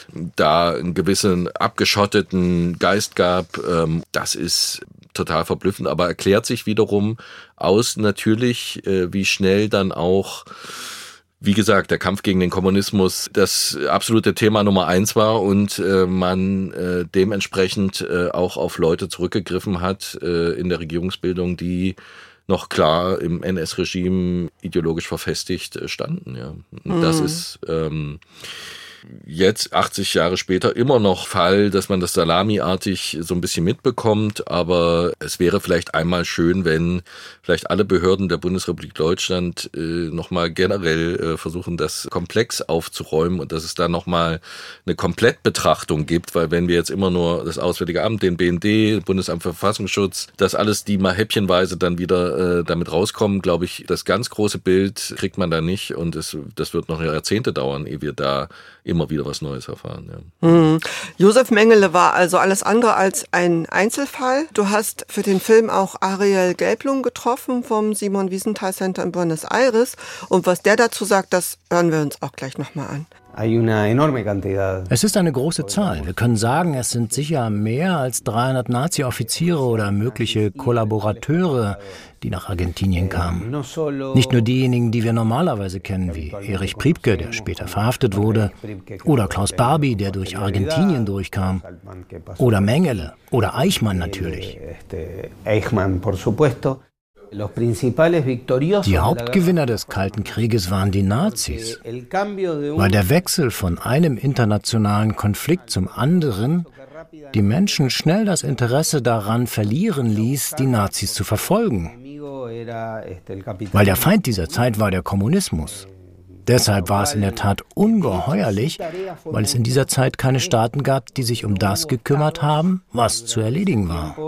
da einen gewissen abgeschotteten Geist gab, das ist total verblüffend, aber erklärt sich wiederum aus natürlich, wie schnell dann auch, wie gesagt, der Kampf gegen den Kommunismus das absolute Thema Nummer eins war und äh, man äh, dementsprechend äh, auch auf Leute zurückgegriffen hat äh, in der Regierungsbildung, die noch klar im N S-Regime ideologisch verfestigt äh, standen. Ja, und mhm. das ist ähm, jetzt achtzig Jahre später immer noch Fall, dass man das salamiartig so ein bisschen mitbekommt, aber es wäre vielleicht einmal schön, wenn vielleicht alle Behörden der Bundesrepublik Deutschland äh, nochmal generell äh, versuchen, das komplex aufzuräumen und dass es da nochmal eine Komplettbetrachtung gibt, weil wenn wir jetzt immer nur das Auswärtige Amt, den B N D, Bundesamt für Verfassungsschutz, das alles, die mal häppchenweise dann wieder äh, damit rauskommen, glaube ich, das ganz große Bild kriegt man da nicht und es, das wird noch Jahrzehnte dauern, ehe wir da immer wieder was Neues erfahren. Ja. Hm. Josef Mengele war also alles andere als ein Einzelfall. Du hast für den Film auch Ariel Gelblum getroffen vom Simon Wiesenthal Center in Buenos Aires. Und was der dazu sagt, das hören wir uns auch gleich nochmal an. Es ist eine große Zahl. Wir können sagen, es sind sicher mehr als dreihundert Nazi-Offiziere oder mögliche Kollaborateure, die nach Argentinien kamen. Nicht nur diejenigen, die wir normalerweise kennen, wie Erich Priebke, der später verhaftet wurde, oder Klaus Barbie, der durch Argentinien durchkam, oder Mengele, oder Eichmann natürlich. Die Hauptgewinner des Kalten Krieges waren die Nazis, weil der Wechsel von einem internationalen Konflikt zum anderen die Menschen schnell das Interesse daran verlieren ließ, die Nazis zu verfolgen. Weil der Feind dieser Zeit war der Kommunismus. Deshalb war es in der Tat ungeheuerlich, weil es in dieser Zeit keine Staaten gab, die sich um das gekümmert haben, was zu erledigen war.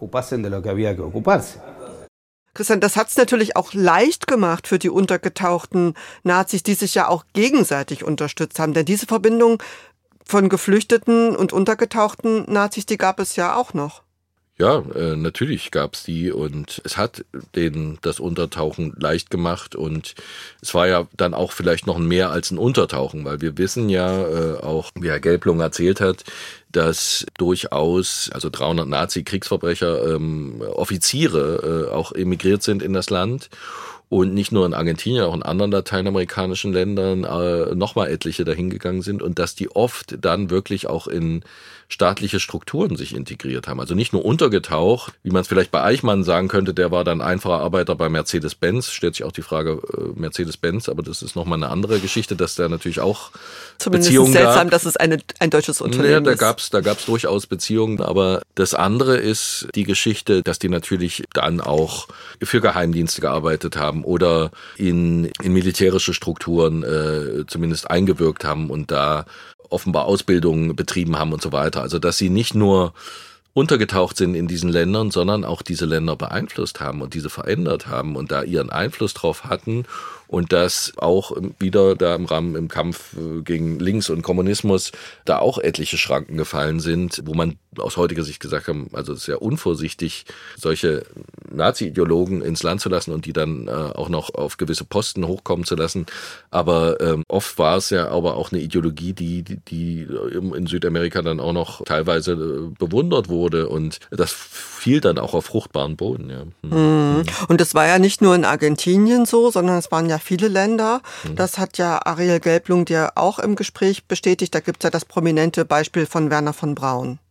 Christian, das hat es natürlich auch leicht gemacht für die untergetauchten Nazis, die sich ja auch gegenseitig unterstützt haben. Denn diese Verbindung von geflüchteten und untergetauchten Nazis, die gab es ja auch noch. Ja, äh, natürlich gab es die und es hat denen das Untertauchen leicht gemacht und es war ja dann auch vielleicht noch mehr als ein Untertauchen, weil wir wissen ja äh, auch, wie Herr Gelblum erzählt hat, dass durchaus, also dreihundert Nazi-Kriegsverbrecher, ähm, Offiziere äh, auch emigriert sind in das Land. Und nicht nur in Argentinien, auch in anderen lateinamerikanischen Ländern äh, nochmal etliche dahin gegangen sind und dass die oft dann wirklich auch in staatliche Strukturen sich integriert haben. Also nicht nur untergetaucht, wie man es vielleicht bei Eichmann sagen könnte, der war dann einfacher Arbeiter bei Mercedes-Benz, stellt sich auch die Frage äh, Mercedes-Benz, aber das ist nochmal eine andere Geschichte, dass da natürlich auch Zumindest Beziehungen seltsam, gab. dass es eine, ein deutsches Unternehmen ja, da ist. gab's, da gab's durchaus Beziehungen, aber das andere ist die Geschichte, dass die natürlich dann auch für Geheimdienste gearbeitet haben oder in, in militärische Strukturen äh, zumindest eingewirkt haben und da offenbar Ausbildungen betrieben haben und so weiter. Also dass sie nicht nur untergetaucht sind in diesen Ländern, sondern auch diese Länder beeinflusst haben und diese verändert haben und da ihren Einfluss drauf hatten und dass auch wieder da im Rahmen im Kampf gegen Links und Kommunismus da auch etliche Schranken gefallen sind, wo man aus heutiger Sicht gesagt haben, also es ist ja unvorsichtig, solche Nazi-Ideologen ins Land zu lassen und die dann äh, auch noch auf gewisse Posten hochkommen zu lassen. Aber ähm, oft war es ja aber auch eine Ideologie, die, die, die in Südamerika dann auch noch teilweise äh, bewundert wurde und das fiel dann auch auf fruchtbaren Boden. Ja. Mhm. Und das war ja nicht nur in Argentinien so, sondern es waren ja viele Länder. Mhm. Das hat ja Ariel Gelblum dir auch im Gespräch bestätigt. Da gibt es ja das prominente Beispiel von Wernher von Braun.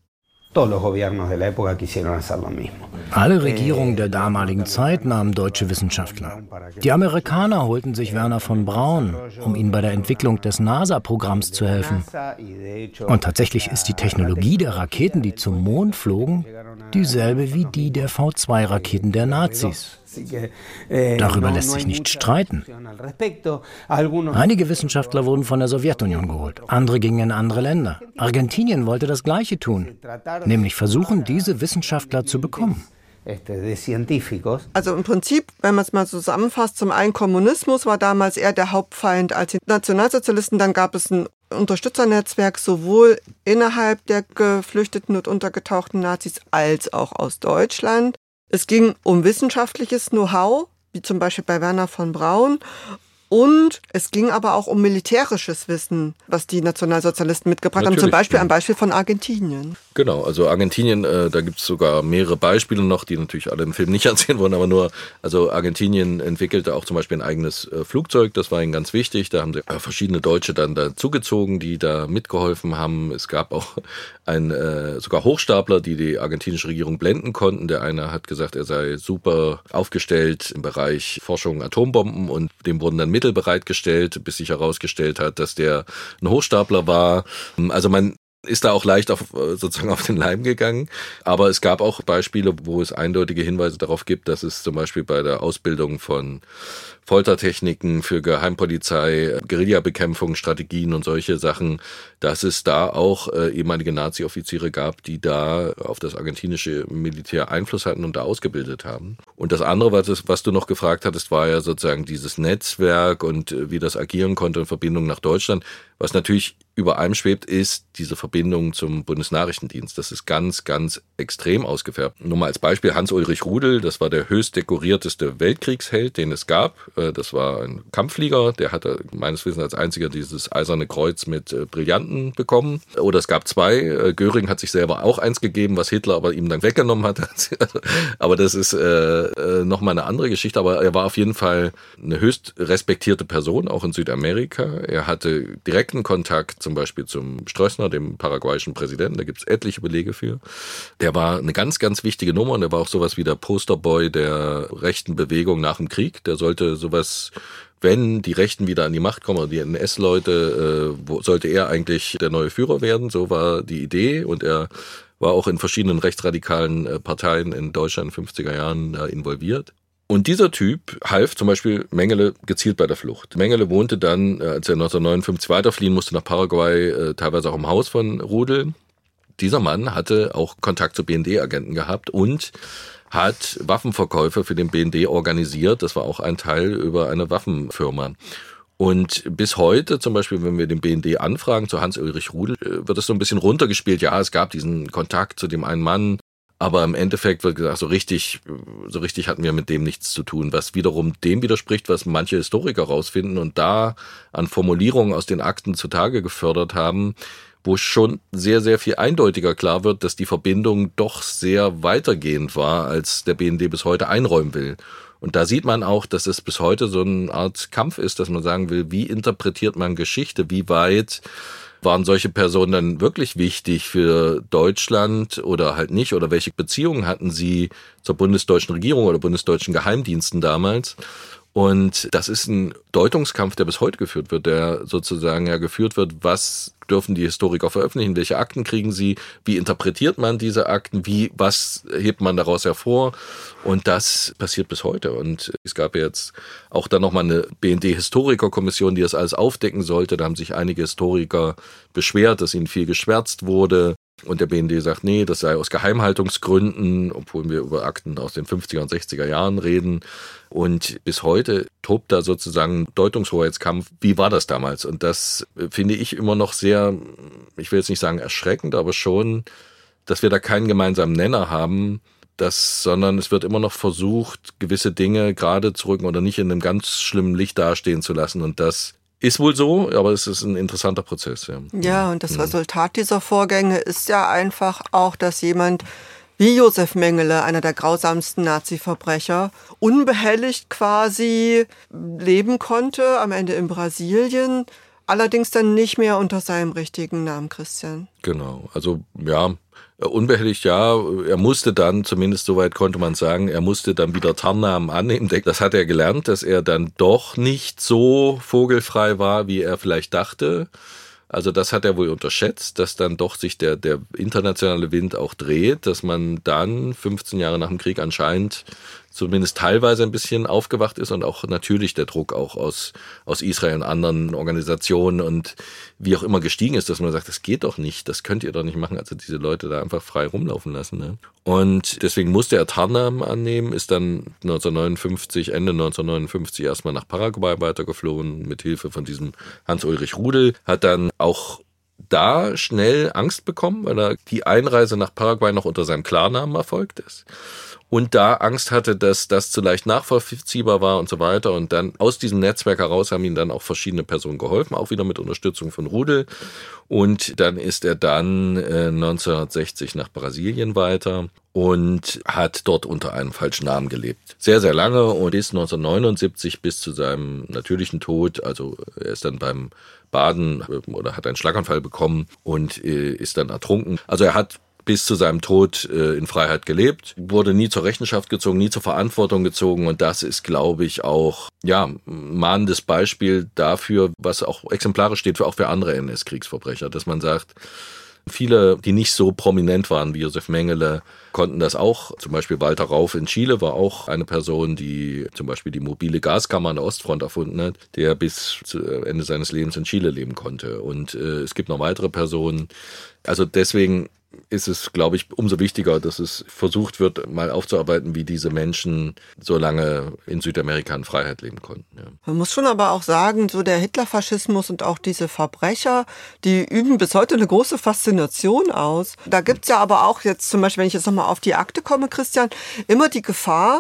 Alle Regierungen der damaligen Zeit nahmen deutsche Wissenschaftler. Die Amerikaner holten sich Wernher von Braun, um ihnen bei der Entwicklung des NASA-Programms zu helfen. Und tatsächlich ist die Technologie der Raketen, die zum Mond flogen, dieselbe wie die der V zwei Raketen der Nazis. Darüber lässt sich nicht streiten. Einige Wissenschaftler wurden von der Sowjetunion geholt, andere gingen in andere Länder. Argentinien wollte das Gleiche tun, nämlich versuchen, diese Wissenschaftler zu bekommen. Also im Prinzip, wenn man es mal zusammenfasst, zum einen Kommunismus war damals eher der Hauptfeind als die Nationalsozialisten. Dann gab es ein Unterstützernetzwerk sowohl innerhalb der geflüchteten und untergetauchten Nazis als auch aus Deutschland. Es ging um wissenschaftliches Know-how, wie zum Beispiel bei Wernher von Braun. Und es ging aber auch um militärisches Wissen, was die Nationalsozialisten mitgebracht Natürlich, haben. Zum Beispiel ja. ein Beispiel von Argentinien. Genau, also Argentinien, äh, da gibt es sogar mehrere Beispiele noch, die natürlich alle im Film nicht erzählt wurden, aber nur, also Argentinien entwickelte auch zum Beispiel ein eigenes äh, Flugzeug, das war ihnen ganz wichtig. Da haben sie äh, verschiedene Deutsche dann dazugezogen, die da mitgeholfen haben. Es gab auch ein, äh, sogar Hochstapler, die die argentinische Regierung blenden konnten. Der eine hat gesagt, er sei super aufgestellt im Bereich Forschung Atombomben und dem wurden dann Mittel bereitgestellt, bis sich herausgestellt hat, dass der ein Hochstapler war. Also man ist da auch leicht auf, sozusagen auf den Leim gegangen. Aber es gab auch Beispiele, wo es eindeutige Hinweise darauf gibt, dass es zum Beispiel bei der Ausbildung von Foltertechniken für Geheimpolizei, Guerillabekämpfung, Strategien und solche Sachen, dass es da auch äh, ehemalige Nazi-Offiziere gab, die da auf das argentinische Militär Einfluss hatten und da ausgebildet haben. Und das andere, was, das, was du noch gefragt hattest, war ja sozusagen dieses Netzwerk und äh, wie das agieren konnte in Verbindung nach Deutschland. Was natürlich über allem schwebt, ist diese Verbindung zum Bundesnachrichtendienst. Das ist ganz, ganz extrem ausgefärbt. Nur mal als Beispiel Hans-Ulrich Rudel, das war der höchst dekorierteste Weltkriegsheld, den es gab. Das war ein Kampfflieger, der hatte meines Wissens als einziger dieses eiserne Kreuz mit Brillanten bekommen. Oder es gab zwei. Göring hat sich selber auch eins gegeben, was Hitler aber ihm dann weggenommen hat. Aber das ist äh, nochmal eine andere Geschichte. Aber er war auf jeden Fall eine höchst respektierte Person, auch in Südamerika. Er hatte direkten Kontakt zum Beispiel zum Stroessner, dem paraguayischen Präsidenten. Da gibt es etliche Belege für. Der war eine ganz, ganz wichtige Nummer und er war auch sowas wie der Posterboy der rechten Bewegung nach dem Krieg. Der sollte sowas, wenn die Rechten wieder an die Macht kommen, oder die N S-Leute, äh, wo, sollte er eigentlich der neue Führer werden. So war die Idee und er war auch in verschiedenen rechtsradikalen äh, Parteien in Deutschland in den fünfziger Jahren äh, involviert. Und dieser Typ half zum Beispiel Mengele gezielt bei der Flucht. Mengele wohnte dann, als er neunzehnhundertneunundfünfzig weiterfliehen musste nach Paraguay, teilweise auch im Haus von Rudel. Dieser Mann hatte auch Kontakt zu B N D-Agenten gehabt und hat Waffenverkäufe für den B N D organisiert. Das war auch ein Teil über eine Waffenfirma. Und bis heute, zum Beispiel, wenn wir den B N D anfragen, zu Hans-Ulrich Rudel, wird es so ein bisschen runtergespielt. Ja, es gab diesen Kontakt zu dem einen Mann. Aber im Endeffekt wird gesagt, so richtig, so richtig hatten wir mit dem nichts zu tun, was wiederum dem widerspricht, was manche Historiker rausfinden und da an Formulierungen aus den Akten zutage gefördert haben, wo schon sehr, sehr viel eindeutiger klar wird, dass die Verbindung doch sehr weitergehend war, als der B N D bis heute einräumen will. Und da sieht man auch, dass es bis heute so eine Art Kampf ist, dass man sagen will, wie interpretiert man Geschichte, wie weit waren solche Personen dann wirklich wichtig für Deutschland oder halt nicht? Oder welche Beziehungen hatten sie zur bundesdeutschen Regierung oder bundesdeutschen Geheimdiensten damals? Und das ist ein Deutungskampf, der bis heute geführt wird, der sozusagen ja geführt wird, was dürfen die Historiker veröffentlichen, welche Akten kriegen sie, wie interpretiert man diese Akten, wie, was hebt man daraus hervor? Und das passiert bis heute. Und es gab jetzt auch dann nochmal eine B N D-Historikerkommission, die das alles aufdecken sollte. Da haben sich einige Historiker beschwert, dass ihnen viel geschwärzt wurde. Und der B N D sagt, nee, das sei aus Geheimhaltungsgründen, obwohl wir über Akten aus den fünfziger und sechziger Jahren reden. Und bis heute tobt da sozusagen Deutungshoheitskampf. Wie war das damals? Und das finde ich immer noch sehr, ich will jetzt nicht sagen erschreckend, aber schon, dass wir da keinen gemeinsamen Nenner haben, das, sondern es wird immer noch versucht, gewisse Dinge gerade zu rücken oder nicht in einem ganz schlimmen Licht dastehen zu lassen. Und das ist wohl so, aber es ist ein interessanter Prozess. Ja, ja und das mhm. Resultat dieser Vorgänge ist ja einfach auch, dass jemand wie Josef Mengele, einer der grausamsten Nazi-Verbrecher, unbehelligt quasi leben konnte, am Ende in Brasilien, allerdings dann nicht mehr unter seinem richtigen Namen, Christian. Genau, also ja, unbehelligt ja, er musste dann, zumindest soweit konnte man sagen, er musste dann wieder Tarnnamen annehmen. Das hat er gelernt, dass er dann doch nicht so vogelfrei war, wie er vielleicht dachte. Also das hat er wohl unterschätzt, dass dann doch sich der, der internationale Wind auch dreht, dass man dann fünfzehn Jahre nach dem Krieg anscheinend zumindest teilweise ein bisschen aufgewacht ist und auch natürlich der Druck auch aus, aus Israel und anderen Organisationen und wie auch immer gestiegen ist, dass man sagt, das geht doch nicht, das könnt ihr doch nicht machen, also diese Leute da einfach frei rumlaufen lassen. Ne? Und deswegen musste er Tarnnamen annehmen, ist dann neunzehnhundertneunundfünfzig, Ende neunzehnhundertneunundfünfzig erstmal nach Paraguay weitergeflohen, mit Hilfe von diesem Hans-Ulrich Rudel, hat dann auch da schnell Angst bekommen, weil er die Einreise nach Paraguay noch unter seinem Klarnamen erfolgt ist. Und da Angst hatte, dass das zu leicht nachvollziehbar war und so weiter. Und dann aus diesem Netzwerk heraus haben ihm dann auch verschiedene Personen geholfen, auch wieder mit Unterstützung von Rudel. Und dann ist er dann äh, neunzehnhundertsechzig nach Brasilien weiter und hat dort unter einem falschen Namen gelebt. Sehr, sehr lange und ist neunzehnhundertneunundsiebzig bis zu seinem natürlichen Tod, also er ist dann beim Baden oder hat einen Schlaganfall bekommen und äh, ist dann ertrunken. Also er hat bis zu seinem Tod äh, in Freiheit gelebt, wurde nie zur Rechenschaft gezogen, nie zur Verantwortung gezogen und das ist, glaube ich, auch ja ein mahnendes Beispiel dafür, was auch exemplarisch steht für auch für andere N S-Kriegsverbrecher, dass man sagt, viele, die nicht so prominent waren wie Josef Mengele, konnten das auch. Zum Beispiel Walter Rauf in Chile war auch eine Person, die zum Beispiel die mobile Gaskammer an der Ostfront erfunden hat, der bis zu Ende seines Lebens in Chile leben konnte. Und äh, es gibt noch weitere Personen. Also deswegen ist es, glaube ich, umso wichtiger, dass es versucht wird, mal aufzuarbeiten, wie diese Menschen so lange in Südamerika in Freiheit leben konnten. Ja. Man muss schon aber auch sagen, so der Hitlerfaschismus und auch diese Verbrecher, die üben bis heute eine große Faszination aus. Da gibt's ja aber auch jetzt zum Beispiel, wenn ich jetzt nochmal auf die Akte komme, Christian, immer die Gefahr,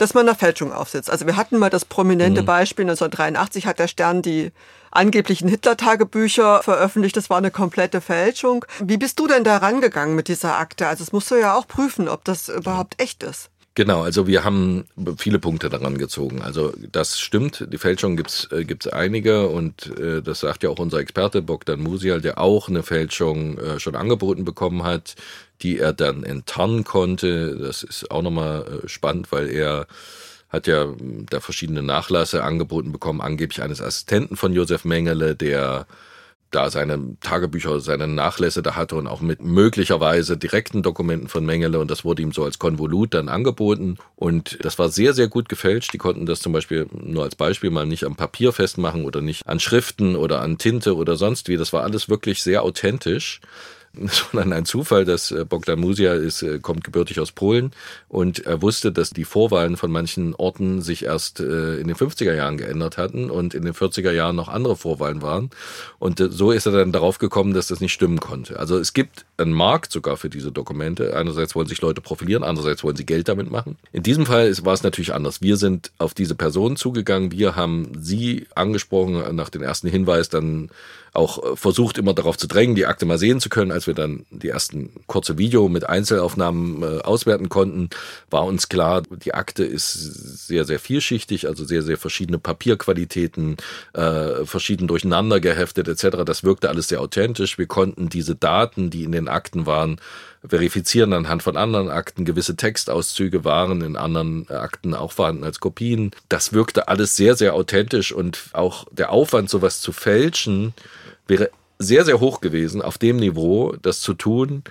dass man einer Fälschung aufsitzt. Also wir hatten mal das prominente Mhm. Beispiel, neunzehnhundertdreiundachtzig hat der Stern die angeblichen Hitler-Tagebücher veröffentlicht, das war eine komplette Fälschung. Wie bist du denn da rangegangen mit dieser Akte? Also das musst du ja auch prüfen, ob das überhaupt echt ist. Genau, also wir haben viele Punkte daran gezogen. Also das stimmt, die Fälschung gibt's äh, gibt's einige und äh, das sagt ja auch unser Experte Bogdan Musial, der auch eine Fälschung äh, schon angeboten bekommen hat, die er dann enttarnen konnte. Das ist auch nochmal äh, spannend, weil er hat ja da verschiedene Nachlasse angeboten bekommen, angeblich eines Assistenten von Josef Mengele, der da seine Tagebücher, seine Nachlässe da hatte und auch mit möglicherweise direkten Dokumenten von Mengele, und das wurde ihm so als Konvolut dann angeboten und das war sehr, sehr gut gefälscht. Die konnten das zum Beispiel nur als Beispiel mal nicht am Papier festmachen oder nicht an Schriften oder an Tinte oder sonst wie. Das war alles wirklich sehr authentisch. Sondern ein Zufall, dass Bogdan Musial ist, kommt gebürtig aus Polen und er wusste, dass die Vorwahlen von manchen Orten sich erst in den fünfziger Jahren geändert hatten und in den vierziger Jahren noch andere Vorwahlen waren. Und so ist er dann darauf gekommen, dass das nicht stimmen konnte. Also es gibt einen Markt sogar für diese Dokumente. Einerseits wollen sich Leute profilieren, andererseits wollen sie Geld damit machen. In diesem Fall war es natürlich anders. Wir sind auf diese Person zugegangen, wir haben sie angesprochen, nach dem ersten Hinweis dann auch versucht, immer darauf zu drängen, die Akte mal sehen zu können. Als wir dann die ersten kurze Video mit Einzelaufnahmen äh, auswerten konnten, war uns klar, die Akte ist sehr, sehr vielschichtig, also sehr, sehr verschiedene Papierqualitäten, äh, verschieden durcheinander geheftet et cetera. Das wirkte alles sehr authentisch. Wir konnten diese Daten, die in den Akten waren, verifizieren anhand von anderen Akten. Gewisse Textauszüge waren in anderen Akten auch vorhanden als Kopien. Das wirkte alles sehr, sehr authentisch und auch der Aufwand, sowas zu fälschen, wäre sehr, sehr hoch gewesen, auf dem Niveau, das zu tun.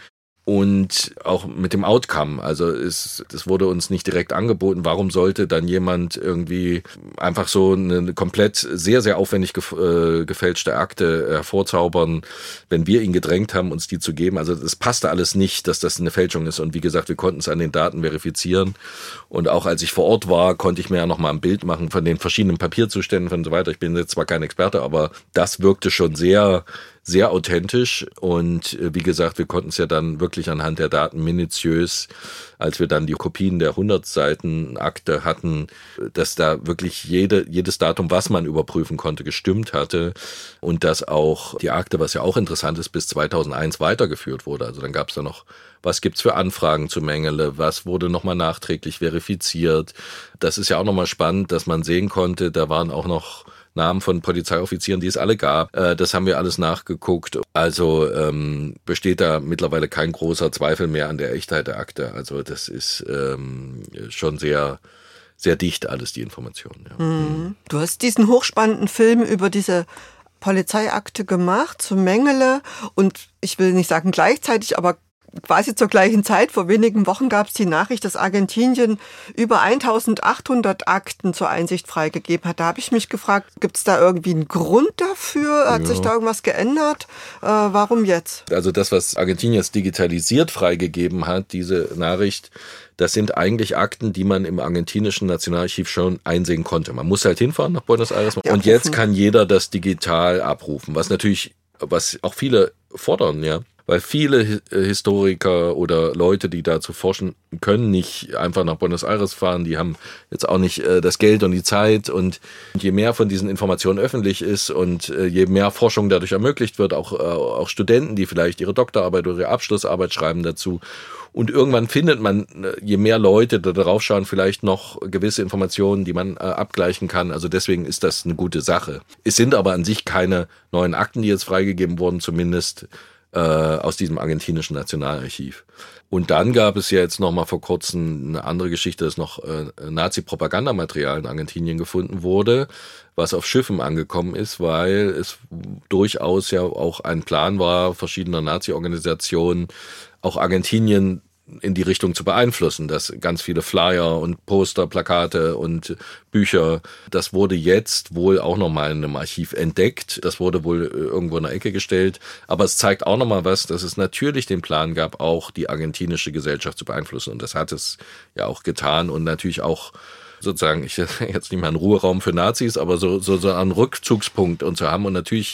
Und auch mit dem Outcome, also es, es wurde uns nicht direkt angeboten, warum sollte dann jemand irgendwie einfach so eine komplett sehr, sehr aufwendig gef- äh, gefälschte Akte hervorzaubern, wenn wir ihn gedrängt haben, uns die zu geben. Also es passte alles nicht, dass das eine Fälschung ist und wie gesagt, wir konnten es an den Daten verifizieren und auch als ich vor Ort war, konnte ich mir ja nochmal ein Bild machen von den verschiedenen Papierzuständen und so weiter. Ich bin jetzt zwar kein Experte, aber das wirkte schon sehr sehr authentisch und wie gesagt, wir konnten es ja dann wirklich anhand der Daten minutiös, als wir dann die Kopien der hundert Seiten Akte hatten, dass da wirklich jede, jedes Datum, was man überprüfen konnte, gestimmt hatte und dass auch die Akte, was ja auch interessant ist, bis zweitausendeins weitergeführt wurde. Also dann gab es da noch, was gibt's für Anfragen zu Mengele, was wurde nochmal nachträglich verifiziert. Das ist ja auch nochmal spannend, dass man sehen konnte, da waren auch noch Namen von Polizeioffizieren, die es alle gab. Äh, das haben wir alles nachgeguckt. Also ähm, besteht da mittlerweile kein großer Zweifel mehr an der Echtheit der Akte. Also das ist ähm, schon sehr, sehr dicht alles, die Informationen. Ja. Mhm. Du hast diesen hochspannenden Film über diese Polizeiakte gemacht zu Mengele und ich will nicht sagen gleichzeitig, aber quasi zur gleichen Zeit, vor wenigen Wochen gab es die Nachricht, dass Argentinien über eintausendachthundert Akten zur Einsicht freigegeben hat. Da habe ich mich gefragt, gibt es da irgendwie einen Grund dafür? Hat ja. sich da irgendwas geändert? Äh, warum jetzt? Also das, was Argentinien jetzt digitalisiert freigegeben hat, diese Nachricht, das sind eigentlich Akten, die man im argentinischen Nationalarchiv schon einsehen konnte. Man muss halt hinfahren nach Buenos Aires und abrufen. Jetzt kann jeder das digital abrufen, was natürlich, was auch viele fordern, ja. Weil viele Historiker oder Leute, die dazu forschen können, nicht einfach nach Buenos Aires fahren. Die haben jetzt auch nicht äh, das Geld und die Zeit. Und je mehr von diesen Informationen öffentlich ist und äh, je mehr Forschung dadurch ermöglicht wird, auch, äh, auch Studenten, die vielleicht ihre Doktorarbeit oder ihre Abschlussarbeit schreiben dazu. Und irgendwann findet man, je mehr Leute da drauf schauen, vielleicht noch gewisse Informationen, die man äh, abgleichen kann. Also deswegen ist das eine gute Sache. Es sind aber an sich keine neuen Akten, die jetzt freigegeben wurden, zumindest äh, aus diesem argentinischen Nationalarchiv. Und dann gab es ja jetzt noch mal vor kurzem eine andere Geschichte, dass noch äh, Nazi-Propagandamaterial in Argentinien gefunden wurde, was auf Schiffen angekommen ist, weil es durchaus ja auch ein Plan war, verschiedener Nazi-Organisationen auch Argentinien in die Richtung zu beeinflussen, dass ganz viele Flyer und Poster, Plakate und Bücher, das wurde jetzt wohl auch nochmal in einem Archiv entdeckt, das wurde wohl irgendwo in der Ecke gestellt, aber es zeigt auch nochmal was, dass es natürlich den Plan gab, auch die argentinische Gesellschaft zu beeinflussen und das hat es ja auch getan und natürlich auch sozusagen, ich jetzt nicht mal einen Ruheraum für Nazis, aber so, so, so einen Rückzugspunkt und zu haben und natürlich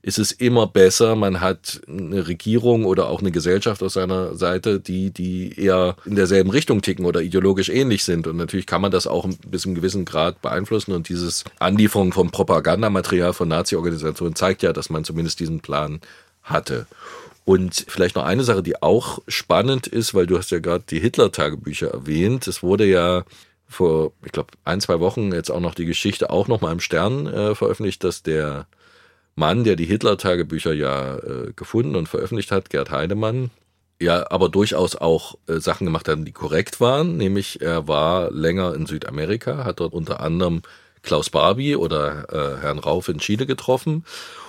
ist es immer besser, man hat eine Regierung oder auch eine Gesellschaft aus seiner Seite, die, die eher in derselben Richtung ticken oder ideologisch ähnlich sind. Und natürlich kann man das auch bis zu einem gewissen Grad beeinflussen. Und dieses Anlieferung von Propagandamaterial von Nazi-Organisationen zeigt ja, dass man zumindest diesen Plan hatte. Und vielleicht noch eine Sache, die auch spannend ist, weil du hast ja gerade die Hitler-Tagebücher erwähnt. Es wurde ja vor, ich glaube, ein, zwei Wochen jetzt auch noch die Geschichte auch noch mal im Stern äh, veröffentlicht, dass der Mann, der die Hitler-Tagebücher ja äh, gefunden und veröffentlicht hat, Gerd Heidemann, ja, aber durchaus auch äh, Sachen gemacht hat, die korrekt waren. Nämlich er war länger in Südamerika, hat dort unter anderem Klaus Barbie oder äh, Herrn Rauf in Chile getroffen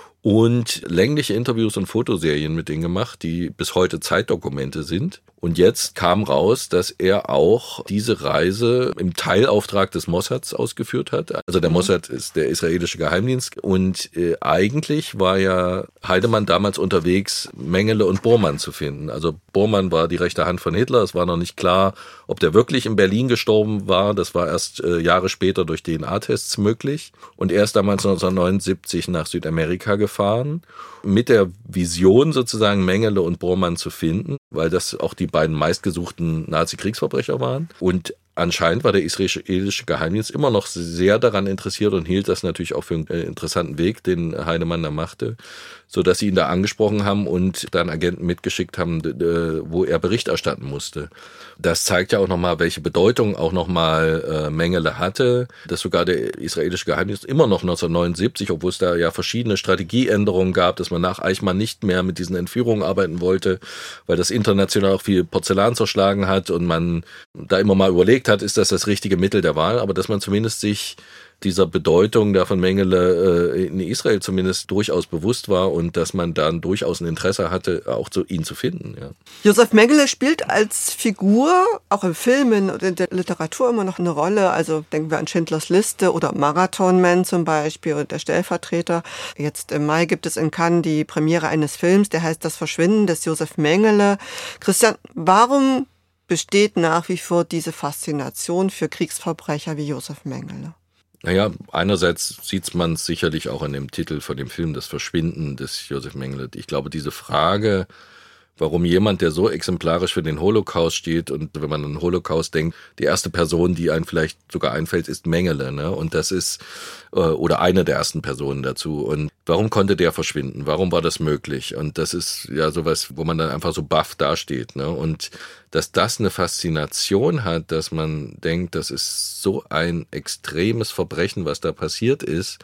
und längliche Interviews und Fotoserien mit denen gemacht, die bis heute Zeitdokumente sind. Und jetzt kam raus, dass er auch diese Reise im Teilauftrag des Mossads ausgeführt hat. Also der Mossad ist der israelische Geheimdienst. Und äh, eigentlich war ja Heidemann damals unterwegs, Mengele und Bormann zu finden. Also Bormann war die rechte Hand von Hitler. Es war noch nicht klar, ob der wirklich in Berlin gestorben war. Das war erst äh, Jahre später durch D N A-Tests möglich. Und er ist damals neunzehnhundertneunundsiebzig nach Südamerika gefahren, mit der Vision sozusagen Mengele und Bormann zu finden, weil das auch die beiden meistgesuchten Nazi-Kriegsverbrecher waren. Und anscheinend war der israelische Geheimdienst immer noch sehr daran interessiert und hielt das natürlich auch für einen interessanten Weg, den Heidemann da machte, sodass sie ihn da angesprochen haben und dann Agenten mitgeschickt haben, wo er Bericht erstatten musste. Das zeigt ja auch nochmal, welche Bedeutung auch nochmal Mengele hatte, dass sogar der israelische Geheimdienst immer noch neunzehnhundertneunundsiebzig, obwohl es da ja verschiedene Strategieänderungen gab, dass man nach Eichmann nicht mehr mit diesen Entführungen arbeiten wollte, weil das international auch viel Porzellan zerschlagen hat und man da immer mal überlegt hat, ist das das richtige Mittel der Wahl, aber dass man zumindest sich dieser Bedeutung da von Mengele äh, in Israel zumindest durchaus bewusst war und dass man dann durchaus ein Interesse hatte, auch zu, ihn zu finden. Ja. Josef Mengele spielt als Figur auch in Filmen und in der Literatur immer noch eine Rolle. Also denken wir an Schindlers Liste oder Marathon Man zum Beispiel und der Stellvertreter. Jetzt im Mai gibt es in Cannes die Premiere eines Films, der heißt Das Verschwinden des Josef Mengele. Christian, warum besteht nach wie vor diese Faszination für Kriegsverbrecher wie Josef Mengele? Naja, einerseits sieht man es sicherlich auch in dem Titel von dem Film, das Verschwinden des Josef Mengele. Ich glaube, diese Frage, warum jemand, der so exemplarisch für den Holocaust steht und wenn man an den Holocaust denkt, die erste Person, die einem vielleicht sogar einfällt, ist Mengele, ne? Und das ist, äh, oder eine der ersten Personen dazu. Und warum konnte der verschwinden? Warum war das möglich? Und das ist ja sowas, wo man dann einfach so baff dasteht, ne? Und dass das eine Faszination hat, dass man denkt, das ist so ein extremes Verbrechen, was da passiert ist.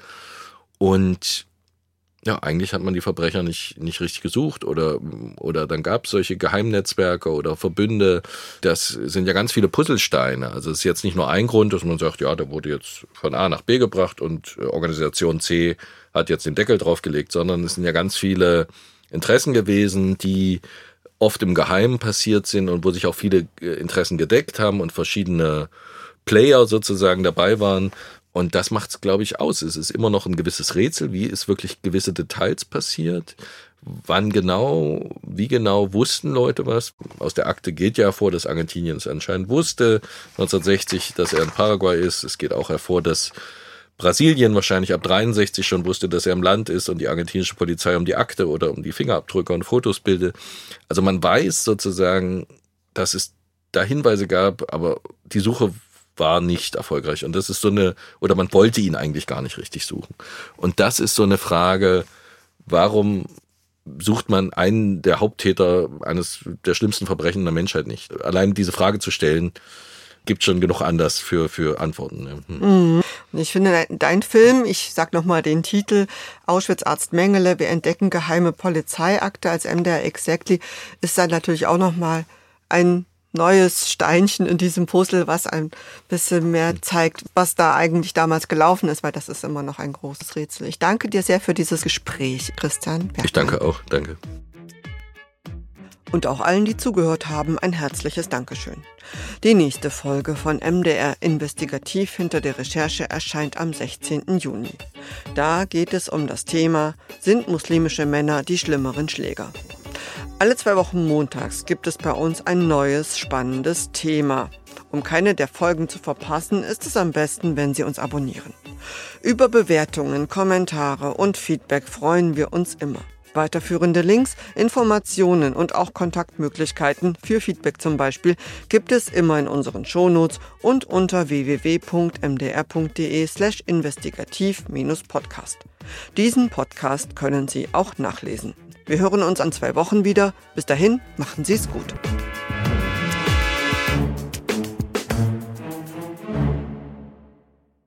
Und ja, eigentlich hat man die Verbrecher nicht nicht richtig gesucht oder oder dann gab es solche Geheimnetzwerke oder Verbünde. Das sind ja ganz viele Puzzlesteine. Also es ist jetzt nicht nur ein Grund, dass man sagt, ja, der wurde jetzt von A nach B gebracht und Organisation C hat jetzt den Deckel draufgelegt, sondern es sind ja ganz viele Interessen gewesen, die oft im Geheimen passiert sind und wo sich auch viele Interessen gedeckt haben und verschiedene Player sozusagen dabei waren. Und das macht es, glaube ich, aus. Es ist immer noch ein gewisses Rätsel, wie ist wirklich gewisse Details passiert, wann genau, wie genau wussten Leute was. Aus der Akte geht ja hervor, dass Argentinien es anscheinend wusste, neunzehnhundertsechzig, dass er in Paraguay ist. Es geht auch hervor, dass Brasilien wahrscheinlich ab dreiundsechzig schon wusste, dass er im Land ist und die argentinische Polizei um die Akte oder um die Fingerabdrücke und Fotos bildet. Also man weiß sozusagen, dass es da Hinweise gab, aber die Suche war nicht erfolgreich. Und das ist so eine, oder man wollte ihn eigentlich gar nicht richtig suchen. Und das ist so eine Frage, warum sucht man einen der Haupttäter eines der schlimmsten Verbrechen der Menschheit nicht? Allein diese Frage zu stellen, gibt schon genug Anlass für, für Antworten. Hm. Und ich finde, dein Film, ich sag nochmal den Titel, Auschwitz-Arzt Mengele, wir entdecken geheime Polizeiakte als M D R Exactly, ist dann natürlich auch nochmal ein neues Steinchen in diesem Puzzle, was ein bisschen mehr zeigt, was da eigentlich damals gelaufen ist, weil das ist immer noch ein großes Rätsel. Ich danke dir sehr für dieses Gespräch, Christian Bergmann. Ich danke auch, danke. Und auch allen, die zugehört haben, ein herzliches Dankeschön. Die nächste Folge von M D R Investigativ hinter der Recherche erscheint am sechzehnten Juni. Da geht es um das Thema: Sind muslimische Männer die schlimmeren Schläger? Alle zwei Wochen montags gibt es bei uns ein neues, spannendes Thema. Um keine der Folgen zu verpassen, ist es am besten, wenn Sie uns abonnieren. Über Bewertungen, Kommentare und Feedback freuen wir uns immer. Weiterführende Links, Informationen und auch Kontaktmöglichkeiten für Feedback zum Beispiel gibt es immer in unseren Shownotes und unter w w w punkt m d r punkt d e slash investigativ Podcast. Diesen Podcast können Sie auch nachlesen. Wir hören uns an zwei Wochen wieder. Bis dahin, machen Sie es gut.